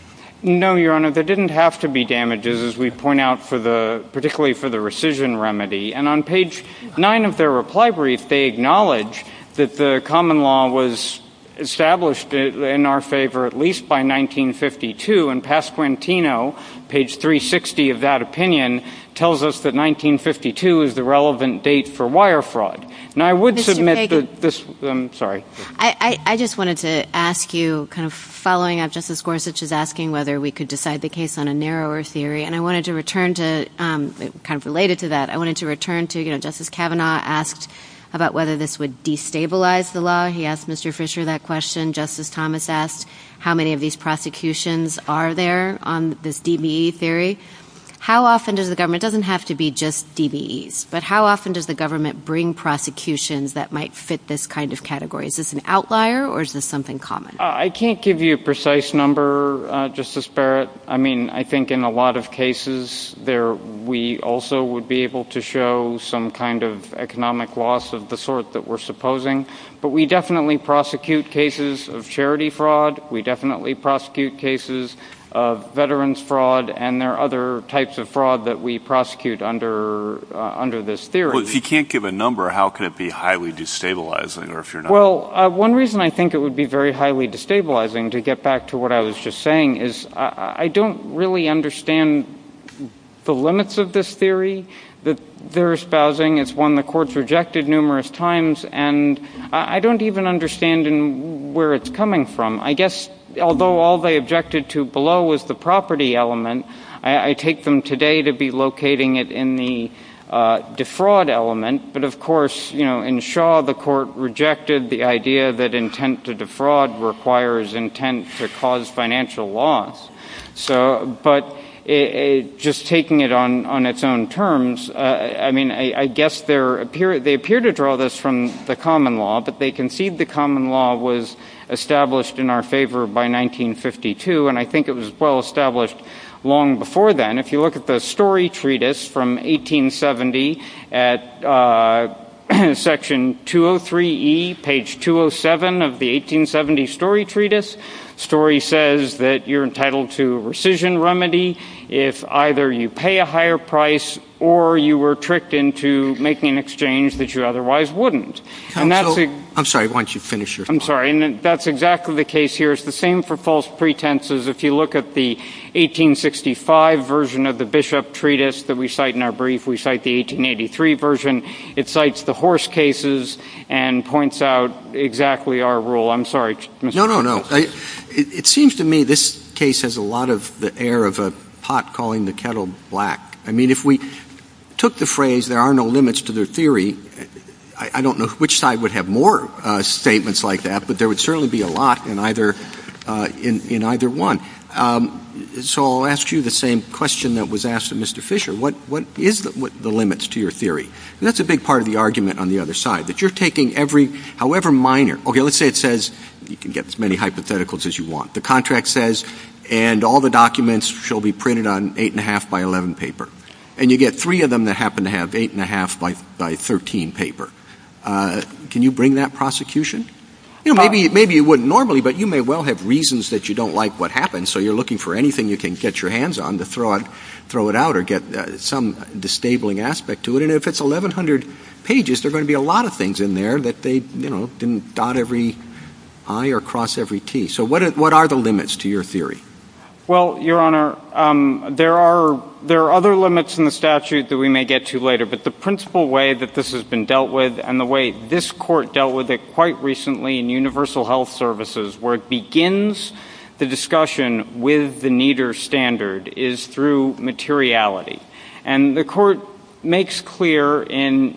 No, Your Honor, there didn't have to be damages, as we point out particularly for the rescission remedy. And on page 9 of their reply brief, they acknowledge that the common law was established in our favor at least by 1952, and Pasquantino, page 360 of that opinion, tells us that 1952 is the relevant date for wire fraud. Now, I would submit that this – I'm sorry. I just wanted to ask you, kind of following up Justice Gorsuch is asking whether we could decide the case on a narrower theory, and I wanted to return to kind of related to that. I wanted to return to, Justice Kavanaugh asked about whether this would destabilize the law. He asked Mr. Fisher that question. Justice Thomas asked how many of these prosecutions are there on this DBE theory. How often does the government – it doesn't have to be just DBEs, but how often does the government bring prosecutions that might fit this kind of category? Is this an outlier or is this something common? I can't give you a precise number, Justice Barrett. I mean, I think in a lot of cases we also would be able to show some kind of economic loss of the sort that we're supposing. But we definitely prosecute cases of charity fraud. We definitely prosecute cases of veterans fraud, and there are other types of fraud that we prosecute under this theory. Well, if you can't give a number, how can it be highly destabilizing, or if you're not? Well, one reason I think it would be very highly destabilizing, to get back to what I was just saying, is I don't really understand the limits of this theory that they're espousing. It's one the court's rejected numerous times, and I don't even understand where it's coming from. I guess although all they objected to below was the property element, I take them today to be locating it in the defraud element. But of course, in Shaw, the court rejected the idea that intent to defraud requires intent to cause financial loss. But just taking it on its own terms, I guess they appear to draw this from the common law, but they concede the common law was established in our favor by 1952, and I think it was well established long before then. If you look at the Story Treatise from 1870 at section 203E, page 207 of the 1870 Story Treatise, Story says that you're entitled to a rescission remedy if either you pay a higher price or you were tricked into making an exchange that you otherwise wouldn't. I'm sorry, why don't you finish your thought? I'm sorry, and that's exactly the case here. It's the same for false pretenses. If you look at the 1865 version of the Bishop Treatise that we cite in our brief, we cite the 1883 version. It cites the horse cases and points out exactly our rule. I'm sorry, Mr. No. It seems to me this case has a lot of the air of a pot calling the kettle black. I mean, if we took the phrase, there are no limits to their theory, I don't know which side would have more statements like that, but there would certainly be a lot in either one. So I'll ask you the same question that was asked of Mr. Fisher. What is the limits to your theory? And that's a big part of the argument on the other side, that you're taking however minor. Okay, let's say it says, you can get as many hypotheticals as you want. The contract says, and all the documents shall be printed on 8.5 by 11 paper. And you get 3 of them that happen to have 8.5 by 13 paper. Can you bring that prosecution? Maybe you wouldn't normally, but you may well have reasons that you don't like what happened, so you're looking for anything you can get your hands on to throw it out or get some disabling aspect to it. And if it's 1,100 pages, there are going to be a lot of things in there that they, didn't dot every I or cross every T. So what are the limits to your theory? Well, Your Honor, there are other limits in the statute that we may get to later, but the principal way that this has been dealt with and the way this Court dealt with it quite recently in Universal Health Services, where it begins the discussion with the NEDR standard, is through materiality. And the Court makes clear in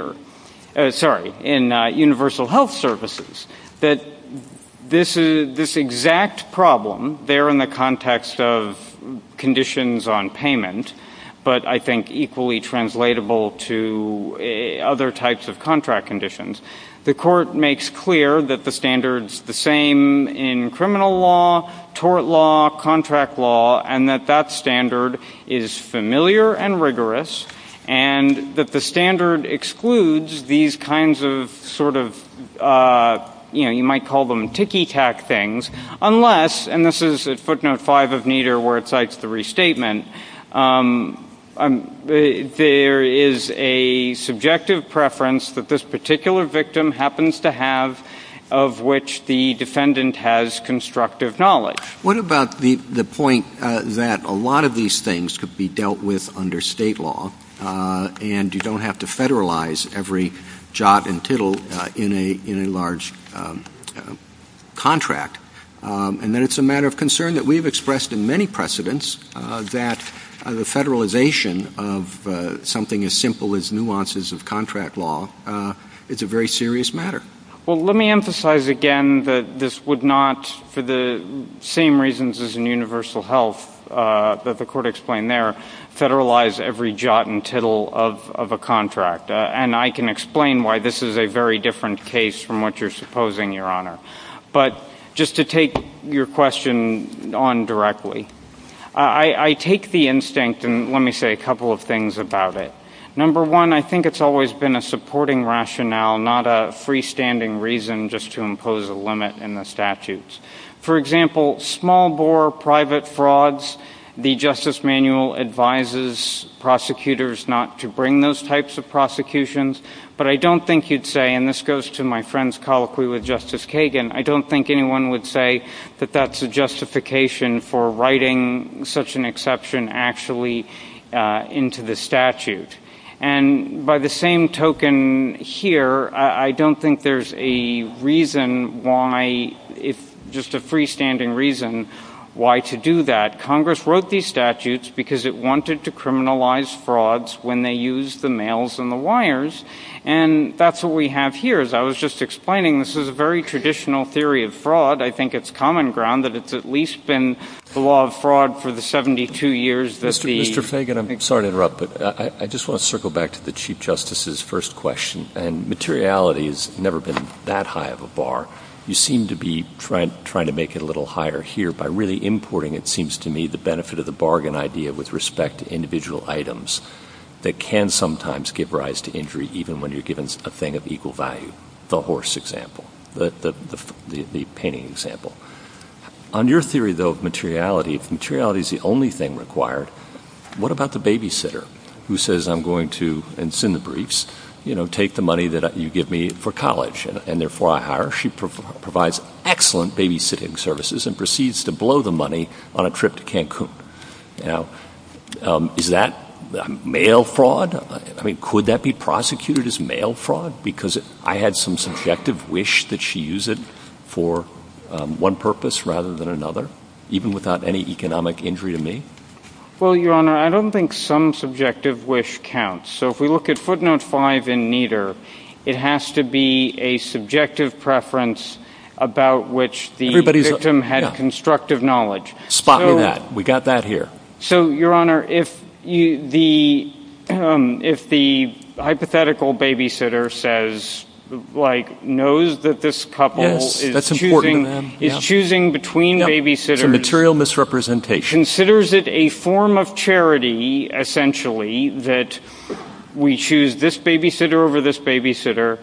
Universal Health Services that this exact problem, there in the context of conditions on payment, but I think equally translatable to other types of contract conditions, the Court makes clear that the standard's the same in criminal law, tort law, contract law, and that standard is familiar and rigorous, and that the standard excludes these kinds of sort of you might call them ticky-tack things, unless, and this is at footnote 5 of NEDR where it cites the restatement, there is a subjective preference that this particular victim happens to have of which the defendant has constructive knowledge. What about the point that a lot of these things could be dealt with under state law, and you don't have to federalize every jot and tittle in a large contract, and that it's a matter of concern that we've expressed in many precedents that the federalization of something as simple as nuances of contract law is a very serious matter. Well, let me emphasize again that this would not, for the same reasons as in universal health that the Court explained there, federalize every jot and tittle of a contract. And I can explain why this is a very different case from what you're supposing, Your Honor. But just to take your question on directly, I take the instinct, and let me say a couple of things about it. Number one, I think it's always been a supporting rationale, not a freestanding reason just to impose a limit in the statutes. For example, small-bore private frauds, the Justice Manual advises prosecutors not to bring those types of prosecutions, but I don't think you'd say, and this goes to my friend's colloquy with Justice Kagan, I don't think anyone would say that that's a justification for writing such an exception actually into the statute. And by the same token here, I don't think there's a reason why, if just a freestanding reason, why to do that. Congress wrote these statutes because it wanted to criminalize frauds when they used the mails and the wires, and that's what we have here. As I was just explaining, this is a very traditional theory of fraud. I think it's common ground that it's at least been the law of fraud for the 72 years that Mr. Fagan, I'm sorry to interrupt, but I just want to circle back to the Chief Justice's first question, and materiality has never been that high of a bar. You seem to be trying to make it a little higher here by really importing, it seems to me, the benefit of the bargain idea with respect to individual items that can sometimes give rise to injury even when you're given a thing of equal value. The horse example, the painting example. On your theory, though, of materiality, if materiality is the only thing required, what about the babysitter who says, I'm going to, and it's in the briefs, take the money that you give me for college, and therefore I hire her. She provides excellent babysitting services and proceeds to blow the money on a trip to Cancun. Now, is that mail fraud? I mean, could that be prosecuted as mail fraud? Because I had some subjective wish that she use it for one purpose rather than another, even without any economic injury to me? Well, Your Honor, I don't think some subjective wish counts. So if we look at footnote 5 in NEDR, it has to be a subjective preference about which the victim had constructive knowledge. Spot me that. We got that here. So, Your Honor, if the hypothetical babysitter says, knows that this couple is choosing between babysitters. It's a material misrepresentation. Considers it a form of charity, essentially, that we choose this babysitter over this babysitter.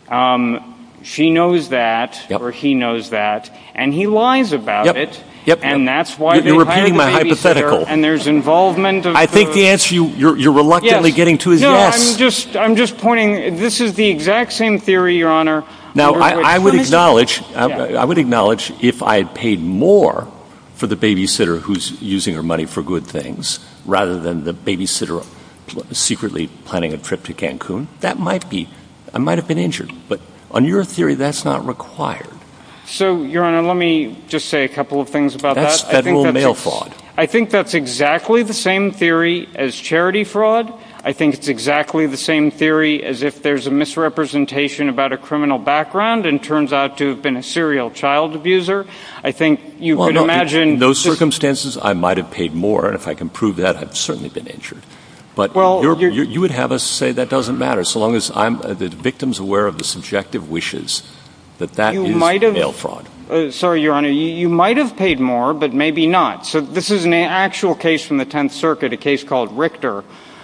She knows that, or he knows that, and he lies about it. And that's why you're repeating my hypothetical. And there's involvement of. I think the answer you're reluctantly getting to is yes. I'm just pointing. This is the exact same theory, Your Honor. Now, I would acknowledge. I would acknowledge if I had paid more for the babysitter who's using her money for good things, rather than the babysitter secretly planning a trip to Cancun. I might have been injured, but on your theory, that's not required. So, Your Honor, let me just say a couple of things about that. That's federal mail fraud. I think that's exactly the same theory as charity fraud. I think it's exactly the same theory as if there's a misrepresentation about a criminal background and turns out to have been a serial child abuser. I think you could imagine. In those circumstances, I might have paid more, and if I can prove that, I've certainly been injured. But you would have us say that doesn't matter, so long as the victim's aware of the subjective wishes. That is mail fraud. Sorry, Your Honor, you might have paid more, but maybe not. So this is an actual case from the 10th Circuit, a case called Richter,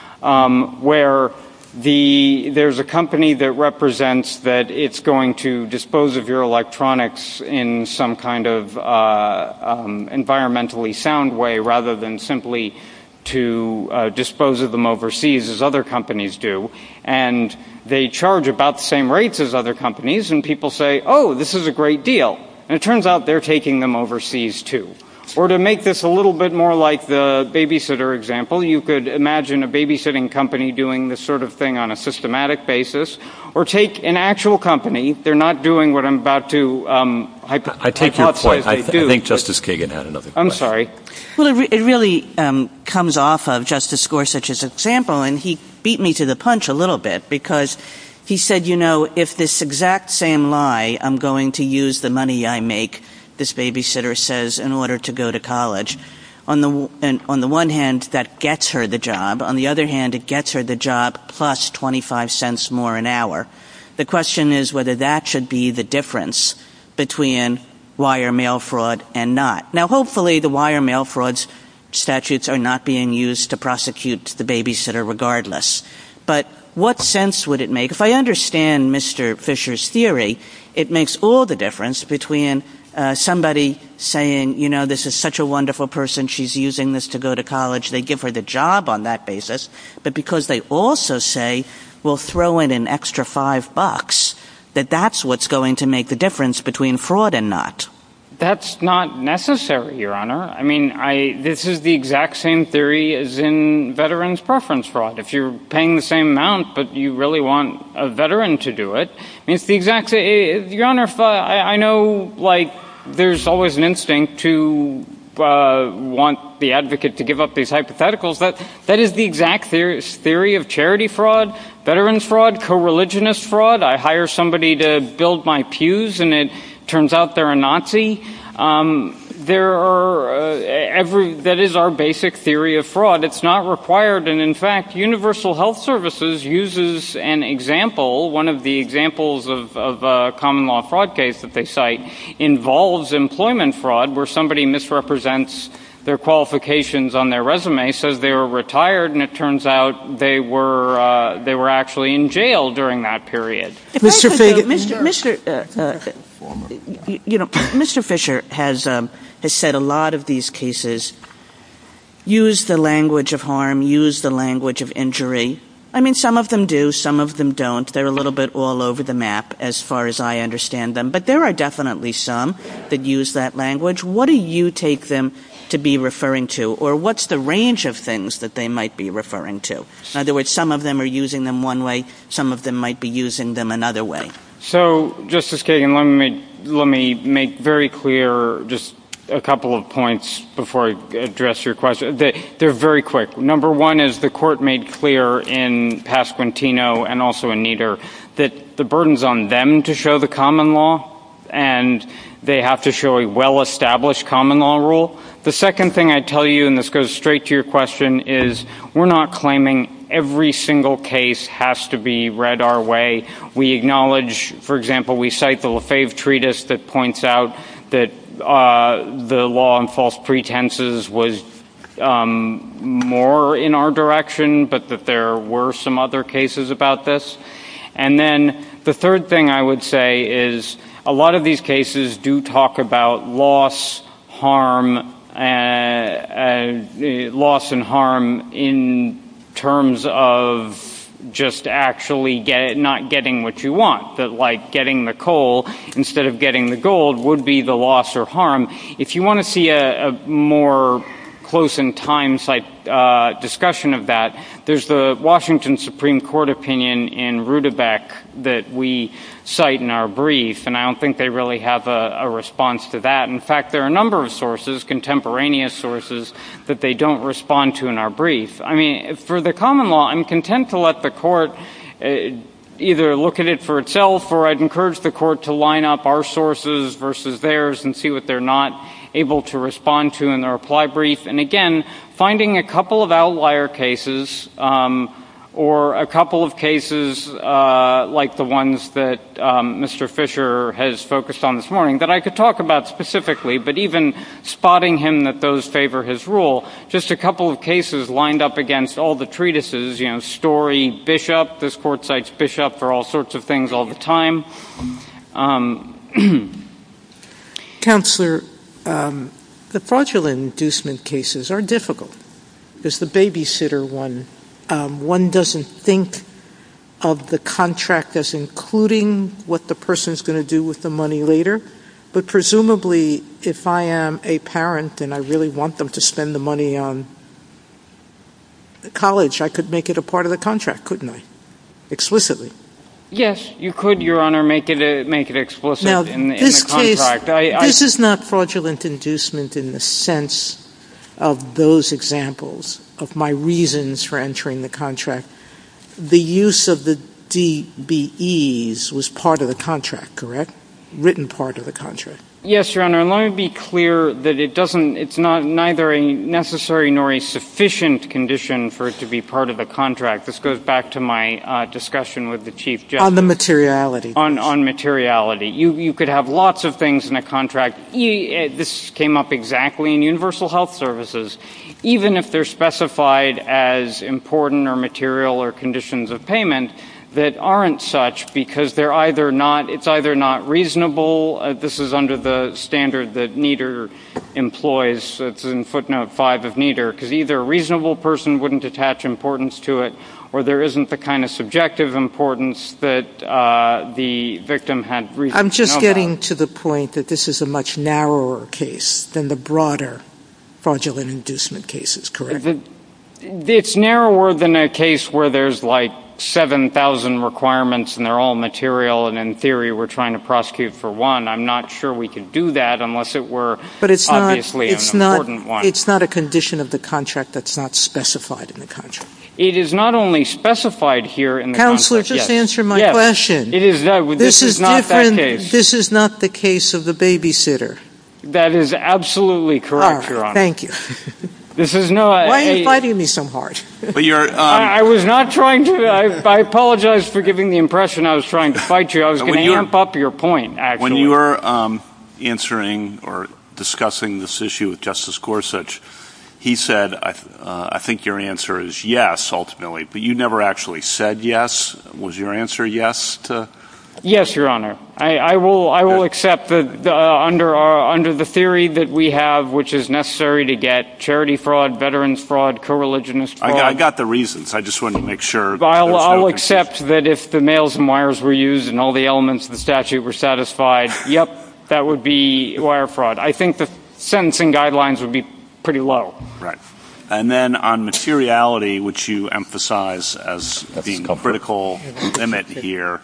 where there's a company that represents that it's going to dispose of your electronics in some kind of environmentally sound way rather than simply to dispose of them overseas as other companies do. And they charge about the same rates as other companies, and people say, oh, this is a great deal. And it turns out they're taking them overseas, too. Or to make this a little bit more like the babysitter example, you could imagine a babysitting company doing this sort of thing on a systematic basis, or take an actual company. They're not doing what I'm about to hypothesize. I take your point. I think Justice Kagan had another question. I'm sorry. Well, it really comes off of Justice Gorsuch's example, and he beat me to the punch a little bit because he said, if this exact same lie, I'm going to use the money I make, this babysitter says, in order to go to college. On the one hand, that gets her the job. On the other hand, it gets her the job plus 25 cents more an hour. The question is whether that should be the difference between wire mail fraud and not. Now, hopefully, the wire mail frauds statutes are not being used to prosecute the babysitter regardless. But what sense would it make? If I understand Mr. Fisher's theory, it makes all the difference between somebody saying, this is such a wonderful person, she's using this to go to college, they give her the job on that basis, but because they also say, we'll throw in an extra $5, that's what's going to make the difference between fraud and not. That's not necessary, Your Honor. I mean, this is the exact same theory as in veterans' preference fraud. If you're paying the same amount, but you really want a veteran to do it, I mean, it's the exact same. Your Honor, I know, there's always an instinct to want the advocate to give up these hypotheticals. That is the exact theory of charity fraud, veterans fraud, co-religionist fraud. I hire somebody to build my pews, and it turns out they're a Nazi. That is our basic theory of fraud. It's not required, and in fact, Universal Health Services uses an example. One of the examples of a common law fraud case that they cite involves employment fraud, where somebody misrepresents their qualifications on their resume, says they were retired, and it turns out they were actually in jail during that period. Mr. Fagan, Mr. Fisher has said a lot of these cases use the language of harm, use the language of injury. I mean, some of them do, some of them don't. They're a little bit all over the map as far as I understand them. But there are definitely some that use that language. What do you take them to be referring to? Or what's the range of things that they might be referring to? In other words, some of them are using them one way, some of them might be using them another way. So, Justice Kagan, let me make very clear just a couple of points before I address your question. They're very quick. Number one is the court made clear in Pasquantino and also in Nieder that the burden's on them to show the common law. and they have to show a well-established common law rule. The second thing I tell you, and this goes straight to your question, is we're not claiming every single case has to be read our way. We acknowledge, for example, we cite the Lefebvre Treatise that points out that the law on false pretenses was more in our direction, but that there were some other cases about this. And then the third thing I would say is a lot of these cases do talk about loss, harm, loss and harm in terms of just actually not getting what you want, that like getting the coal instead of getting the gold would be the loss or harm. If you want to see a more close in time discussion of that, there's the Washington Supreme Court opinion in Rudebeck that we cite in our brief, and I don't think they really have a response to that. In fact, there are a number of sources, contemporaneous sources, that they don't respond to in our brief. I mean, for the common law, I'm content to let the court either look at it for itself, or I'd encourage the court to line up our sources versus theirs and see what they're not able to respond to in the reply brief. And again, finding a couple of outlier cases or a couple of cases like the ones that Mr. Fisher has focused on this morning that I could talk about specifically, but even spotting him that those favor his rule, just a couple of cases lined up against all the treatises, Story, Bishop. This court cites Bishop for all sorts of things all the time. Counselor, the fraudulent inducement cases are difficult because the babysitter one doesn't think of the contract as including what the person's going to do with the money later. But presumably, if I am a parent and I really want them to spend the money on college, I could make it a part of the contract, couldn't I? Explicitly. Yes, you could, Your Honor, make it explicit now, in the Case, contract. this is not fraudulent inducement in the sense of those examples of my reasons for entering the contract. The use of the DBEs was part of the contract, correct? Written part of the contract. Yes, Your Honor. And let me be clear that it's not neither a necessary nor a sufficient condition for it to be part of the contract. This goes back to my discussion with the Chief Justice. On the materiality. On materiality. You could have lots of things in a contract. This came up exactly in Universal Health Services. Even if they're specified as important or material or conditions of payment, that aren't such because it's either not reasonable. This is under the standard that Nieder employs. It's in footnote 5 of Nieder, because either a reasonable person wouldn't attach importance to it, or there isn't the kind of subjective importance that the victim had reason I'm just to know getting about. to the point that this is a much narrower case than the broader fraudulent inducement cases, correct? It's narrower than a case where there's like 7,000 requirements and they're all material, and in theory we're trying to prosecute for one. I'm not sure we could do that unless it were obviously an important one. It's not a condition of the contract that's not specified in the contract. It is not only specified here in the Counselor, contract. just answer my question. It is this is not different. That case. This is not the case of the babysitter. That is absolutely correct, Your Honor. Thank you. This is no. Why are you fighting me so hard? But you're. I was not trying to. I apologize for giving the impression I was trying to fight you. I was going to amp up your point. Actually, when you were answering or discussing this issue with Justice Gorsuch, he said, "I think your answer is yes, ultimately." But you never actually said yes. Was your answer yes to? Yes, Your Honor. I will accept that under the theory that we have, which is necessary to get charity fraud, veterans fraud, co-religionist fraud. I got the reasons. I just wanted to make sure. I'll accept that if the mails and wires were used and all the elements of the statute were satisfied, yep, that would be wire fraud. I think the sentencing guidelines would be pretty low. Right. And then on materiality, which you emphasize as being a critical limit here,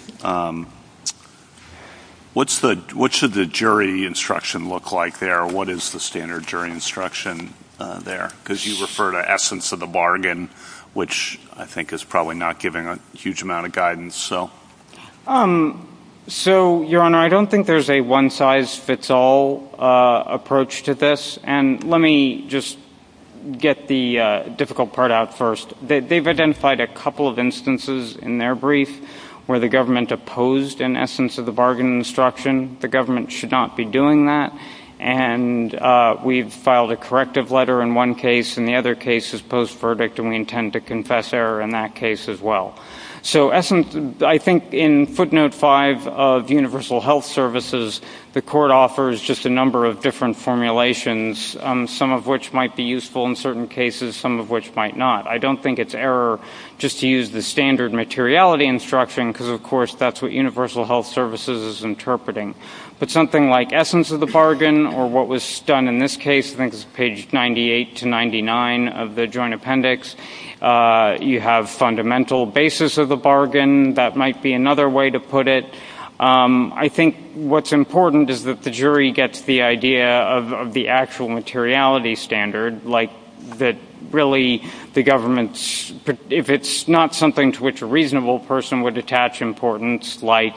what should the jury instruction look like there? What is the standard jury instruction there? Because you refer to essence of the bargain, which I think is probably not giving a huge amount of guidance. So, So, Your Honor, I don't think there's a one-size-fits-all approach to this. And let me just get the difficult part out first. They've identified a couple of instances in their brief where the government opposed an essence of the bargain instruction. The government should not be doing that. And we've filed a corrective letter in one case, and the other case is post-verdict, and we intend to confess error in that case as well. So I think in footnote 5 of Universal Health Services, the court offers just a number of different formulations, some of which might be useful in certain cases, some of which might not. I don't think it's error just to use the standard materiality instruction because, of course, that's what Universal Health Services is interpreting. But something like essence of the bargain or what was done in this case, I think it's page 98 to 99 of the joint appendix, you have fundamental basis of the bargain. That might be another way to put it. I think what's important is that the jury gets the idea of the actual materiality standard, like that really the government's, if it's not something to which a reasonable person would attach importance, like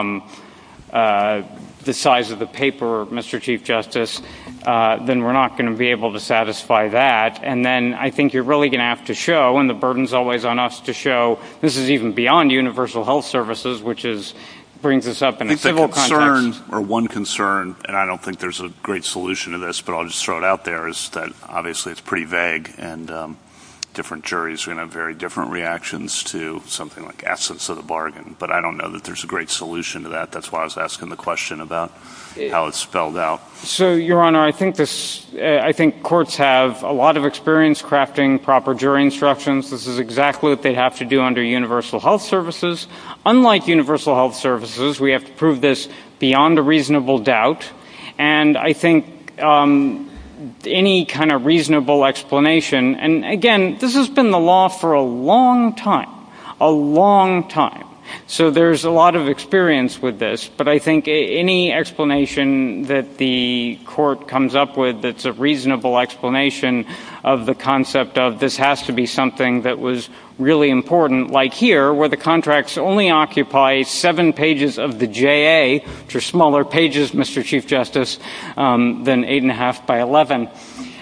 the size of the paper, Mr. Chief Justice, then we're not going to be able to satisfy that. And then I think you're really going to have to show, and the burden's always on us to show, this is even beyond Universal Health Services, which brings us up in a civil context. Or one concern, and I don't think there's a great solution to this, but I'll just throw it out there, is that obviously it's pretty vague, and different juries are going to have very different reactions to something like essence of the bargain. But I don't know that there's a great solution to that. That's why I was asking the question about how it's spelled out. So, Your Honor, I think courts have a lot of experience crafting proper jury instructions. This is exactly what they'd have to do under Universal Health Services. Unlike Universal Health Services, we have to prove this beyond a reasonable doubt. And I think any kind of reasonable explanation, and again, this has been the law for a long time. So there's a lot of experience with this, but I think any explanation that the court comes up with that's a reasonable explanation of the concept of this has to be something that was really important, like here, where the contracts only occupy 7 pages of the JA, which are smaller pages, Mr. Chief Justice, than 8.5 by 11.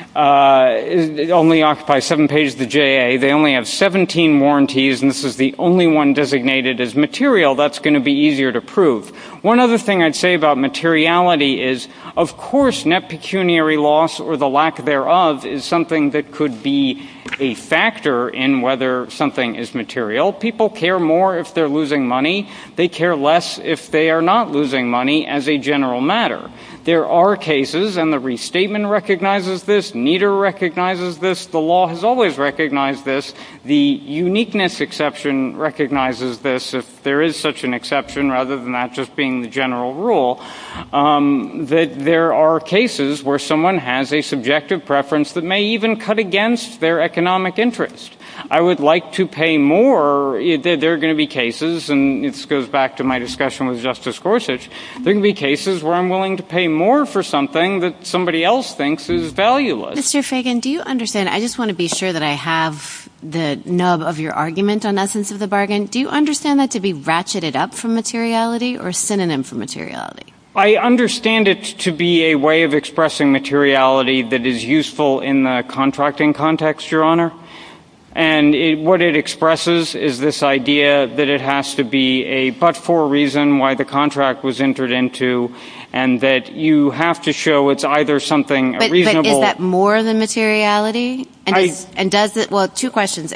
It only occupies 7 pages of the JA. They only have 17 warranties, and this is the only one designated as material. That's going to be easier to prove. One other thing I'd say about materiality is, of course, net pecuniary loss or the lack thereof is something that could be a factor in whether something is material. People care more if they're losing money. They care less if they are not losing money as a general matter. There are cases, and the restatement recognizes this, NEDER recognizes this, the law has always recognized this, the uniqueness exception recognizes this, if there is such an exception, rather than that just being the general rule, that there are cases where someone has a subjective preference that may even cut against their economic interest. I would like to pay more. There are going to be cases, and this goes back to my discussion with Justice Gorsuch, there are going to be cases where I'm willing to pay more for something that somebody else thinks is valueless. Mr. Fagan, do you understand? I just want to be sure that I have the nub of your argument on essence of the bargain. Do you understand that to be ratcheted up from materiality or a synonym for materiality? I understand it to be a way of expressing materiality that is useful in the contracting context, Your Honor. And what it expresses is this idea that it has to be a but-for reason why the contract was entered into, and that you have to show it's either something reasonable. But is that more than materiality? And does it? Well, two questions.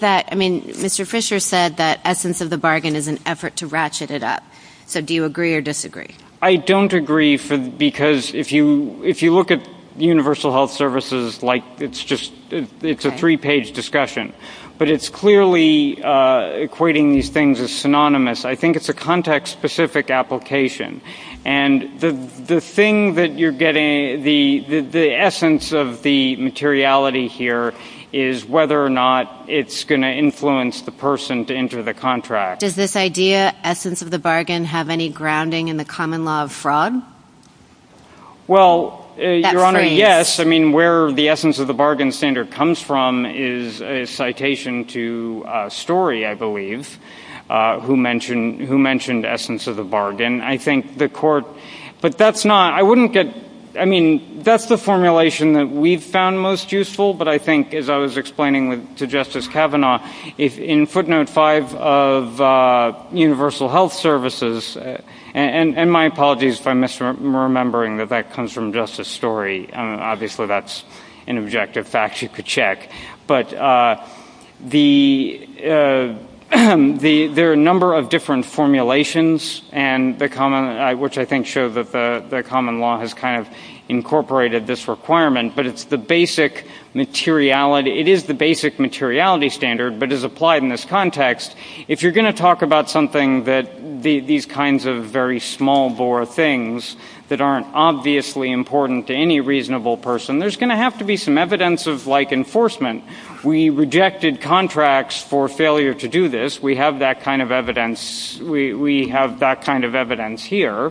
Mr. Fisher said that essence of the bargain is an effort to ratchet it up. So do you agree or disagree? I don't agree because if you look at Universal Health Services, it's a 3-page discussion, but it's clearly equating these things as synonymous. I think it's a context-specific application, and the thing that you're getting, the essence of the materiality here is whether or not it's going to influence the person to enter the contract. Does this idea, essence of the bargain, have any grounding in the common law of fraud? Well, Your Honor, yes. Where the essence of the bargain standard comes from is a citation to Story, I believe. who mentioned essence of the bargain. I think the court, but that's not, I wouldn't get, I mean, that's the formulation that we've found most useful, but I think, as I was explaining to Justice Kavanaugh, if in footnote 5 of Universal Health Services, and my apologies if I'm misremembering that comes from Justice Story. Obviously, that's an objective fact you could check. But there are a number of different formulations, and the common, which I think show that the common law has kind of incorporated this requirement. But it's the basic materiality. It is the basic materiality standard, but is applied in this context. If you're going to talk about something that these kinds of very small bore things that aren't obviously important to any reasonable person, there's going to have to be some evidence of, like, enforcement. We rejected contracts for failure to do this. We have that kind of evidence. We have that kind of evidence here,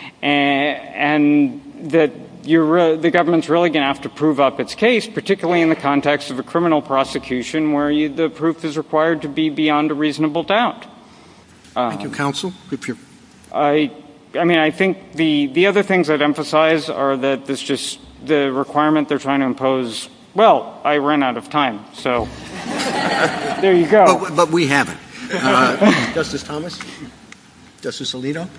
and that the government's really going to have to prove up its case, particularly in the context of a criminal prosecution where the proof is required to be beyond a reasonable doubt. Thank you, counsel. I mean, I think the other things I'd emphasize are that this just the requirement they're trying to impose. Well, I ran out of time, so there you go. But we haven't. Justice Thomas? Justice Alito?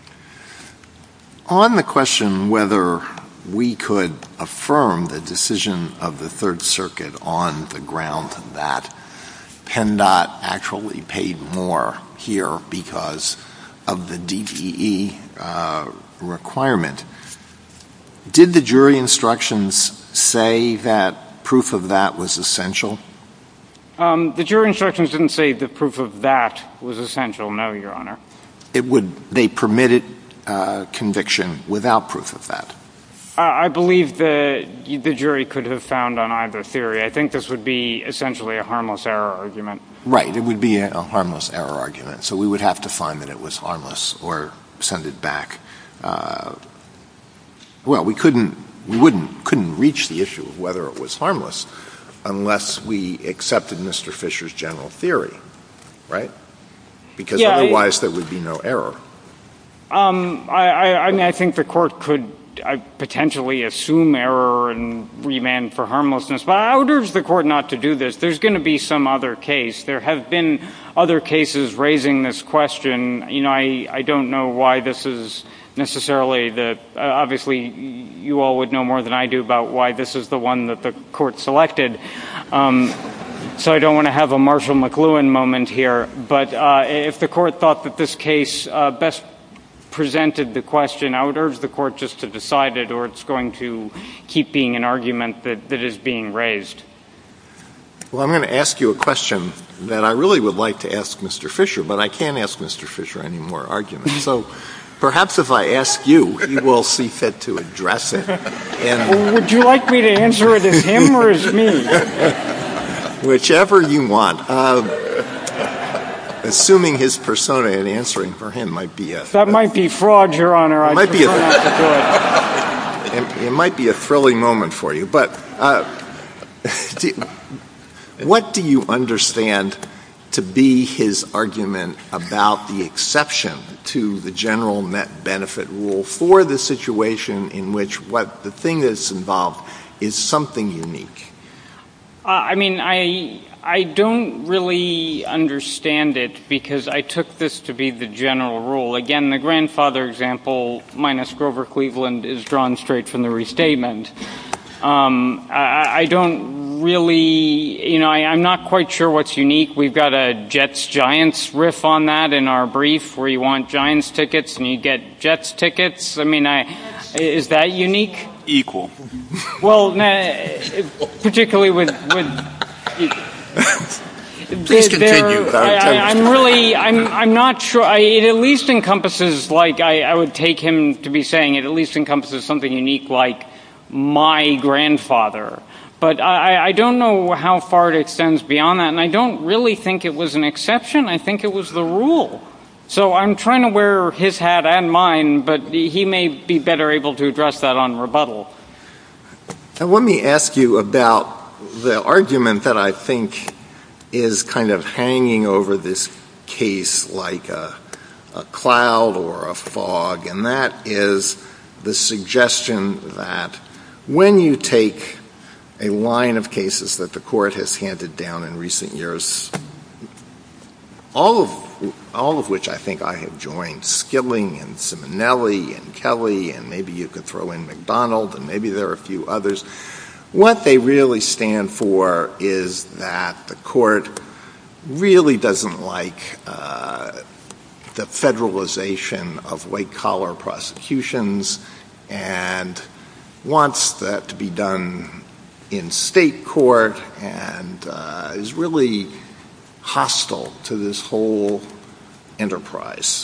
On the question whether we could affirm the decision of the Third Circuit on the ground that PennDOT actually paid more here because of the DPE requirement, did the jury instructions say that proof of that was essential? The jury instructions didn't say the proof of that was essential, no, Your Honor. They permitted conviction without proof of that? I believe the jury could have found on either theory. I think this would be essentially a harmless error argument. Right. It would be a harmless error argument. So we would have to find that it was harmless or send it back. Well, we couldn't reach the issue of whether it was harmless unless we accepted Mr. Fisher's general theory, right? Because otherwise there would be no error. I mean, I think the court could potentially assume error and remand for harmlessness, but I would urge the court not to do this. There's going to be some other case. There have been other cases raising this question. You know, I don't know why this is necessarily obviously you all would know more than I do about why this is the one that the court selected. So I don't want to have a Marshall McLuhan moment here, but if the court thought that this case best presented the question, I would urge the court just to decide it, or it's going to keep being an argument that is being raised. Well, I'm going to ask you a question that I really would like to ask Mr. Fisher, but I can't ask Mr. Fisher any more arguments. So perhaps if I ask you, he will see fit to address it. Well, would you like me to answer it as him or as me? Whichever you want. Assuming his persona and answering for him might be that might be fraud, Your Honor. It might be a thrilling moment for you. But what do you understand to be his argument about the exception to the general net benefit rule for the situation in which the thing that's involved is something unique? I mean, I don't really understand it because I took this to be the general rule. Again, the grandfather example minus Grover Cleveland is drawn straight from the restatement. I don't really, I'm not quite sure what's unique. We've got a Jets-Giants riff on that in our brief where you want Giants tickets and you get Jets tickets. I mean, is that unique? Equal. Well, particularly with Please continue. I'm not sure. It at least encompasses, I would take him to be saying it at least encompasses something unique like my grandfather. But I don't know how far it extends beyond that, and I don't really think it was an exception. I think it was the rule. So I'm trying to wear his hat and mine, but he may be better able to address that on rebuttal. Now, let me ask you about the argument that I think is kind of hanging over this case like a cloud or a fog, and that is the suggestion that when you take a line of cases that the Court has handed down in recent years, all of which I think I have joined, Skilling and Simonelli and Kelly, and maybe you could throw in McDonald, and maybe there are a few others, what they really stand for is that the Court really doesn't like the federalization of white-collar prosecutions and wants that to be done in state court, and is really hostile to this whole enterprise.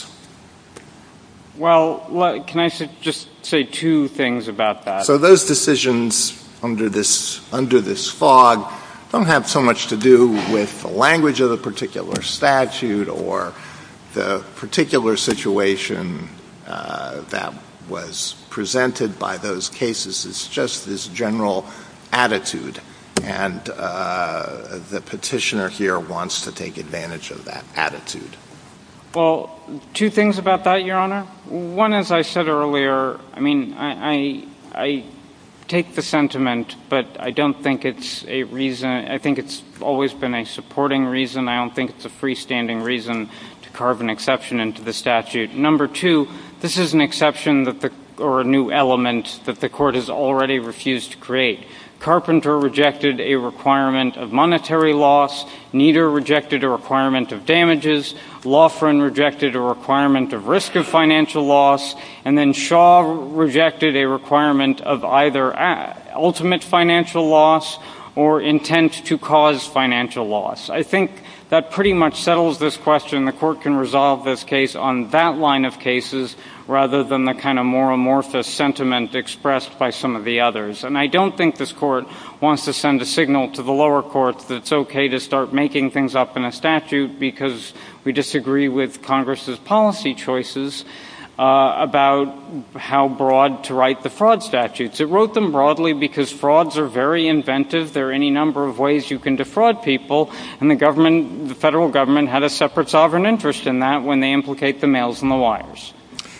Well, can I just say two things about that? So those decisions under this fog don't have so much to do with the language of the particular statute or the particular situation that was presented by those cases. It's just this general attitude, and the petitioner here wants to take advantage of that attitude. Well, two things about that, Your Honor. One, as I said earlier, I mean, I take the sentiment, but I don't think it's a reason. I think it's always been a supporting reason. I don't think it's a freestanding reason to carve an exception into the statute. Number two, this is an exception or a new element that the Court has already refused to create. Carpenter rejected a requirement of monetary loss. Nieder rejected a requirement of damages. Loughran rejected a requirement of risk of financial loss. And then Shaw rejected a requirement of either ultimate financial loss or intent to cause financial loss. I think that pretty much settles this question. The Court can resolve this case on that line of cases rather than the kind of more amorphous sentiment expressed by some of the others. And I don't think this Court wants to send a signal to the lower courts that it's okay to start making things up in a statute because we disagree with Congress's policy choices about how broad to write the fraud statutes. It wrote them broadly because frauds are very inventive. There are any number of ways you can defraud people, and the federal government had a separate sovereign interest in that when they implicate the mails and the wires.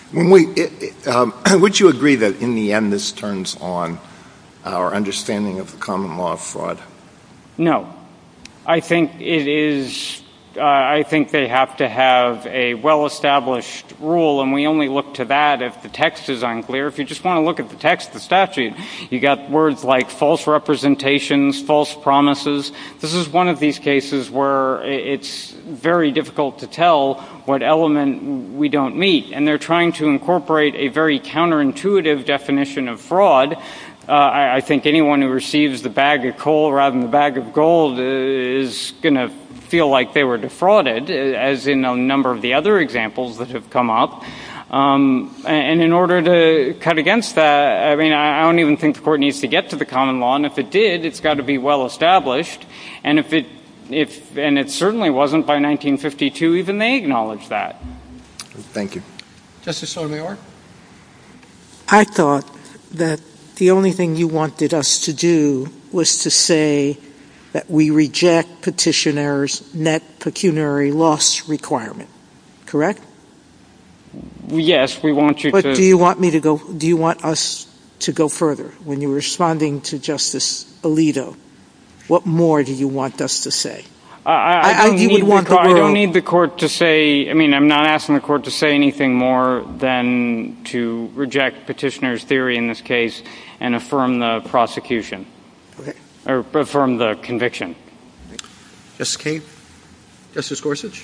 Would you agree that in the end this turns on our understanding of the common law of fraud? No. I think it is I think they have to have a well-established rule, and we only look to that if the text is unclear. If you just want to look at the text of the statute, you got words like false representations, false promises. This is one of these cases where it's very difficult to tell what element we don't meet, and they're trying to incorporate a very counterintuitive definition of fraud. I think anyone who receives the bag of coal rather than the bag of gold is going to feel like they were defrauded, as in a number of the other examples that have come up. And in order to cut against that, I mean, I don't even think the court needs to get to the common law, and if it did, it's got to be well established. And and it certainly wasn't by 1952, even they acknowledged that. Thank you. Justice Sotomayor? I thought that the only thing you wanted us to do was to say that we reject petitioner's net pecuniary loss requirement, correct? Yes, we want you to. But do you want us to go further? When you were responding to Justice Alito, what more do you want us to say? I don't need the court to say, I'm not asking the court to say anything more than to reject petitioner's theory in this case and affirm the prosecution. Okay. Or affirm the conviction. Justice Kagan? Justice Gorsuch?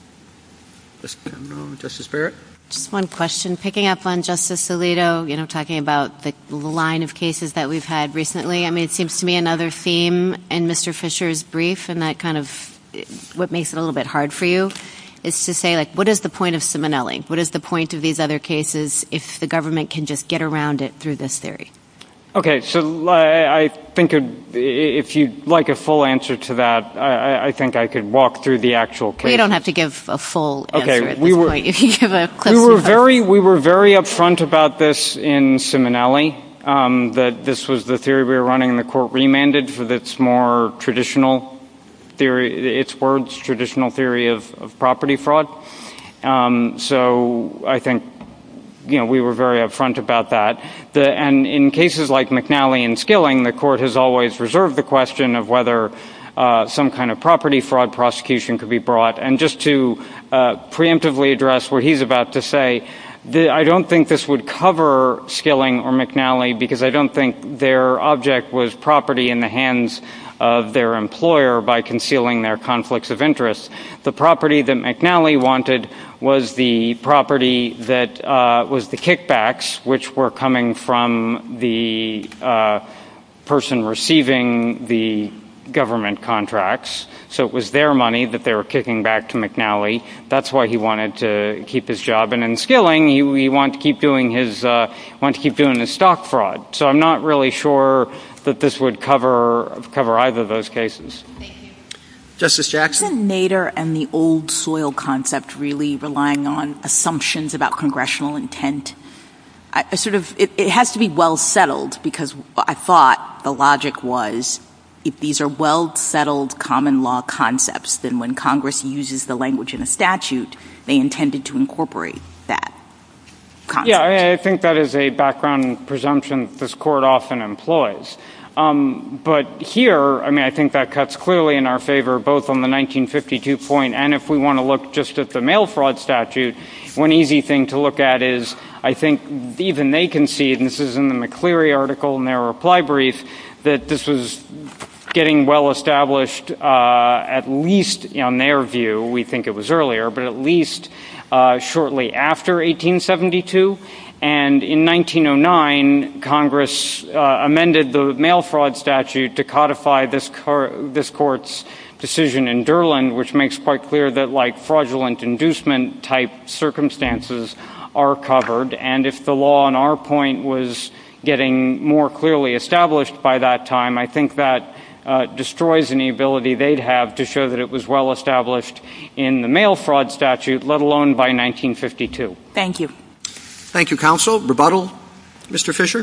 Justice Barrett? Just one question. Picking up on Justice Alito, talking about the line of cases that we've had recently. It seems to me another theme in Mr. Fisher's brief, and that kind of what makes it a little bit hard for you, is to say, what is the point of Simonelli? What is the point of these other cases if the government can just get around it through this theory? Okay, so I think if you'd like a full answer to that, I think I could walk through the actual case. Well, you don't have to give a full answer at this point. If you give a clip. We were very upfront about this in Simonelli, that this was the theory we were running, and the court remanded for its more traditional its words, traditional theory of property fraud. So I think, we were very upfront about that. And in cases like McNally and Skilling, the court has always reserved the question of whether some kind of property fraud prosecution could be brought. And just to preemptively address what he's about to say, I don't think this would cover Skilling or McNally because I don't think their object was property in the hands of their employer by concealing their conflicts of interest. The property that McNally wanted was the property that was the kickbacks, which were coming from the person receiving the government contracts. So it was their money that they were kicking back to McNally. That's why he wanted to keep his job. And in Skilling, he wanted to keep doing his stock fraud. So I'm not really sure that this would cover either of those cases. Thank you. Justice Jackson? Isn't Nader and the old soil concept really relying on assumptions about congressional intent? It has to be well settled because I thought the logic was if these are well-settled common law concepts, then when Congress uses the language in a statute, they intended to incorporate that concept. Yeah, I think that is a background presumption that this court often employs. But here, I think that cuts clearly in our favor, both on the 1952 point and if we want to look just at the mail fraud statute. One easy thing to look at is, I think even they concede, and this is in the McCleary article in their reply brief, that this was getting well established, at least on their view. We think it was earlier, but at least shortly after 1872. And in 1909, Congress amended the mail fraud statute to codify this court's decision in Durland, which makes quite clear that fraudulent inducement type circumstances are covered. And if the law on our point was getting more clearly established by that time, I think that destroys any ability they'd have to show that it was well established in the mail fraud statute, let alone by 1952. Thank you. Thank you, counsel. Rebuttal, Mr. Fisher?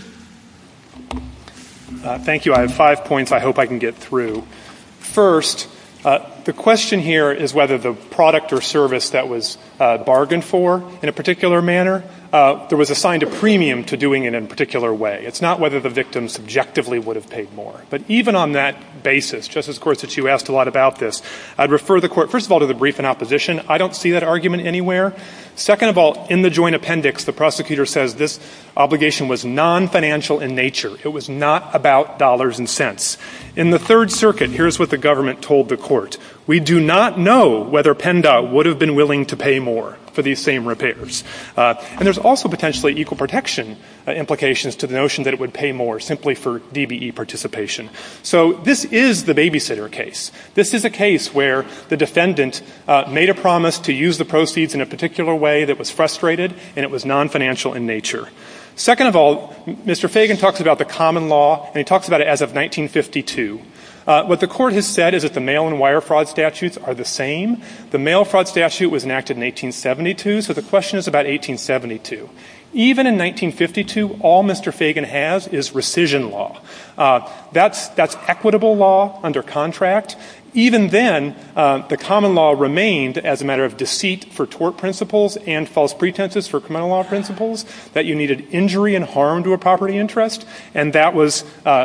Thank you. I have 5 points I hope I can get through. First, the question here is whether the product or service that was bargained for in a particular manner, there was assigned a premium to doing it in a particular way. It's not whether the victim subjectively would have paid more. But even on that basis, Justice Gorsuch, you asked a lot about this, I'd refer the court, first of all, to the brief in opposition. I don't see that argument anywhere. Second of all, in the joint appendix, the prosecutor says this obligation was non-financial in nature. It was not about dollars and cents. In the Third Circuit, here's what the government told the court. We do not know whether PennDOT would have been willing to pay more for these same repairs. And there's also potentially equal protection implications to the notion that it would pay more simply for DBE participation. So this is the babysitter case. This is a case where the defendant made a promise to use the proceeds in a particular way that was frustrated, and it was non-financial in nature. Second of all, Mr. Fagan talks about the common law, and he talks about it as of 1952. What the court has said is that the mail and wire fraud statutes are the same. The mail fraud statute was enacted in 1872, so the question is about 1872. Even in 1952, all Mr. Fagan has is rescission law. That's equitable law under contract. Even then, the common law remained as a matter of deceit for tort principles and false pretenses for criminal law principles, that you needed injury and harm to a property interest, and that was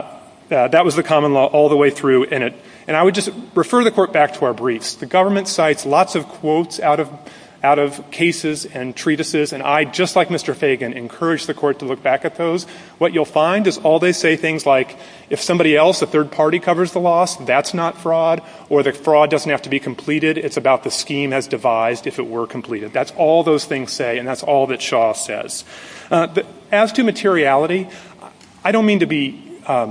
the common law all the way through in it. And I would just refer the court back to our briefs. The government cites lots of quotes out of cases and treatises, and I, just like Mr. Fagan, encourage the court to look back at those. What you'll find is all they say things like, if somebody else, a third party, covers the loss, that's not fraud, or the fraud doesn't have to be completed. It's about the scheme as devised if it were completed. That's all those things say, and that's all that Shaw says. As to materiality, I don't mean to be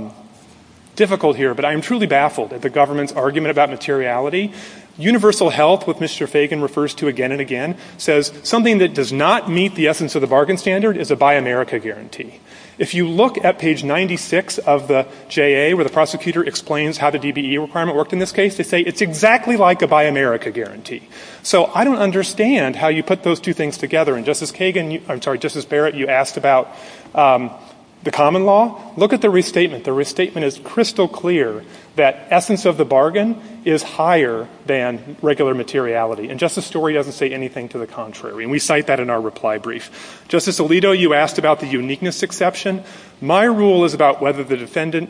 difficult here, but I am truly baffled at the government's argument about materiality. Universal health, what Mr. Fagan refers to again and again, says something that does not meet the essence of the bargain standard is a Buy America guarantee. If you look at page 96 of the JA, where the prosecutor explains how the DBE requirement worked in this case, they say it's exactly like a Buy America guarantee. So I don't understand how you put those two things together. And Justice Barrett, you asked about the common law, look at the restatement. The restatement is crystal clear that essence of the bargain is higher than regular materiality. And Justice Story doesn't say anything to the contrary. And we cite that in our reply brief. Justice Alito, you asked about the uniqueness exception. My rule is about whether the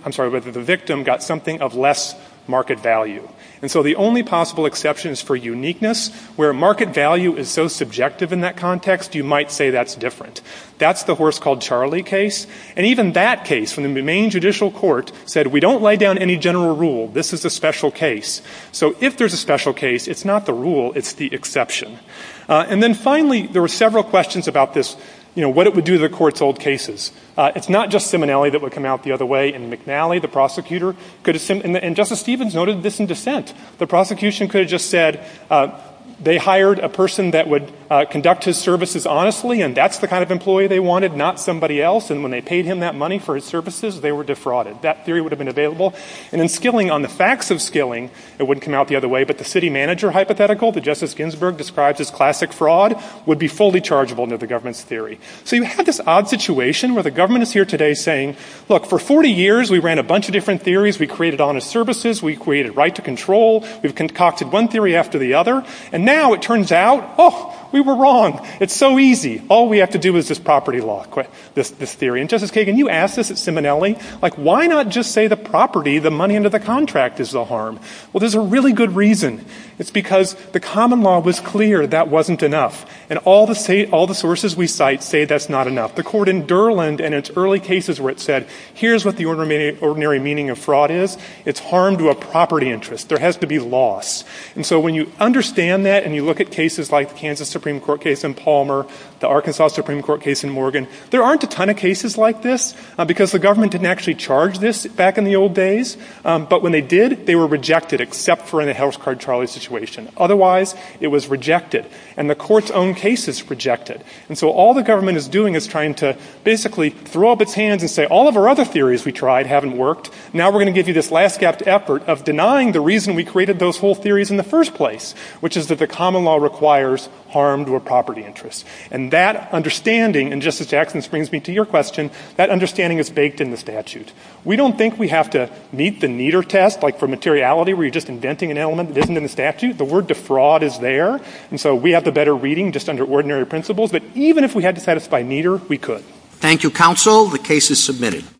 victim got something of less market value. And so the only possible exception is for uniqueness, where market value is so subjective in that context, you might say that's different. That's the Horse Called Charlie case. And even that case from the Maine Judicial Court said, we don't lay down any general rule. This is a special case. So if there's a special case, it's not the rule, it's the exception. And then finally, there were several questions about this, what it would do to the court's old cases. It's not just Simonelli that would come out the other way. In McNally, the prosecutor could have, and Justice Stevens noted this in dissent. The prosecution could have just said, they hired a person that would conduct his services honestly, and that's the kind of employee they wanted, not somebody else. And when they paid him that money for his services, they were defrauded. That theory would have been available. And in Skilling, on the facts of Skilling, it wouldn't come out the other way. But the city manager hypothetical that Justice Ginsburg describes as classic fraud would be fully chargeable under the government's theory. So you have this odd situation where the government is here today saying, look, for 40 years, we ran a bunch of different theories. We created honest services. We created right to control. We've concocted one theory after the other. And now it turns out, we were wrong. It's so easy. All we have to do is this property law, this theory. And Justice Kagan, you asked this at Simonelli, why not just say the property, the money under the contract is the harm? Well, there's a really good reason. It's because the common law was clear that wasn't enough. And all the sources we cite say that's not enough. The court in Durland and its early cases where it said, here's what the ordinary meaning of fraud is. It's harm to a property interest. There has to be loss. And so when you understand that and you look at cases like the Kansas Supreme Court case in Palmer, the Arkansas Supreme Court case in Morgan, there aren't a ton of cases like this because the government didn't actually charge this back in the old days. But when they did, they were rejected except for in the Horse Called Charlie situation. Otherwise, it was rejected. And the court's own cases rejected. And so all the government is doing is trying to basically throw up its hands and say, all of our other theories we tried haven't worked. Now we're going to give you this last-gapped effort of denying the reason we created those whole theories in the first place, which is that the common law requires harm to a property interest. And that understanding, and Justice Jackson, this brings me to your question, that understanding is baked in the statute. We don't think we have to meet the Nieder test, like for materiality, where you're just inventing an element that isn't in the statute. The word defraud is there, and so we have the better reading just under ordinary principles. But even if we had to satisfy Nieder, we could. Thank you, counsel. The case is submitted.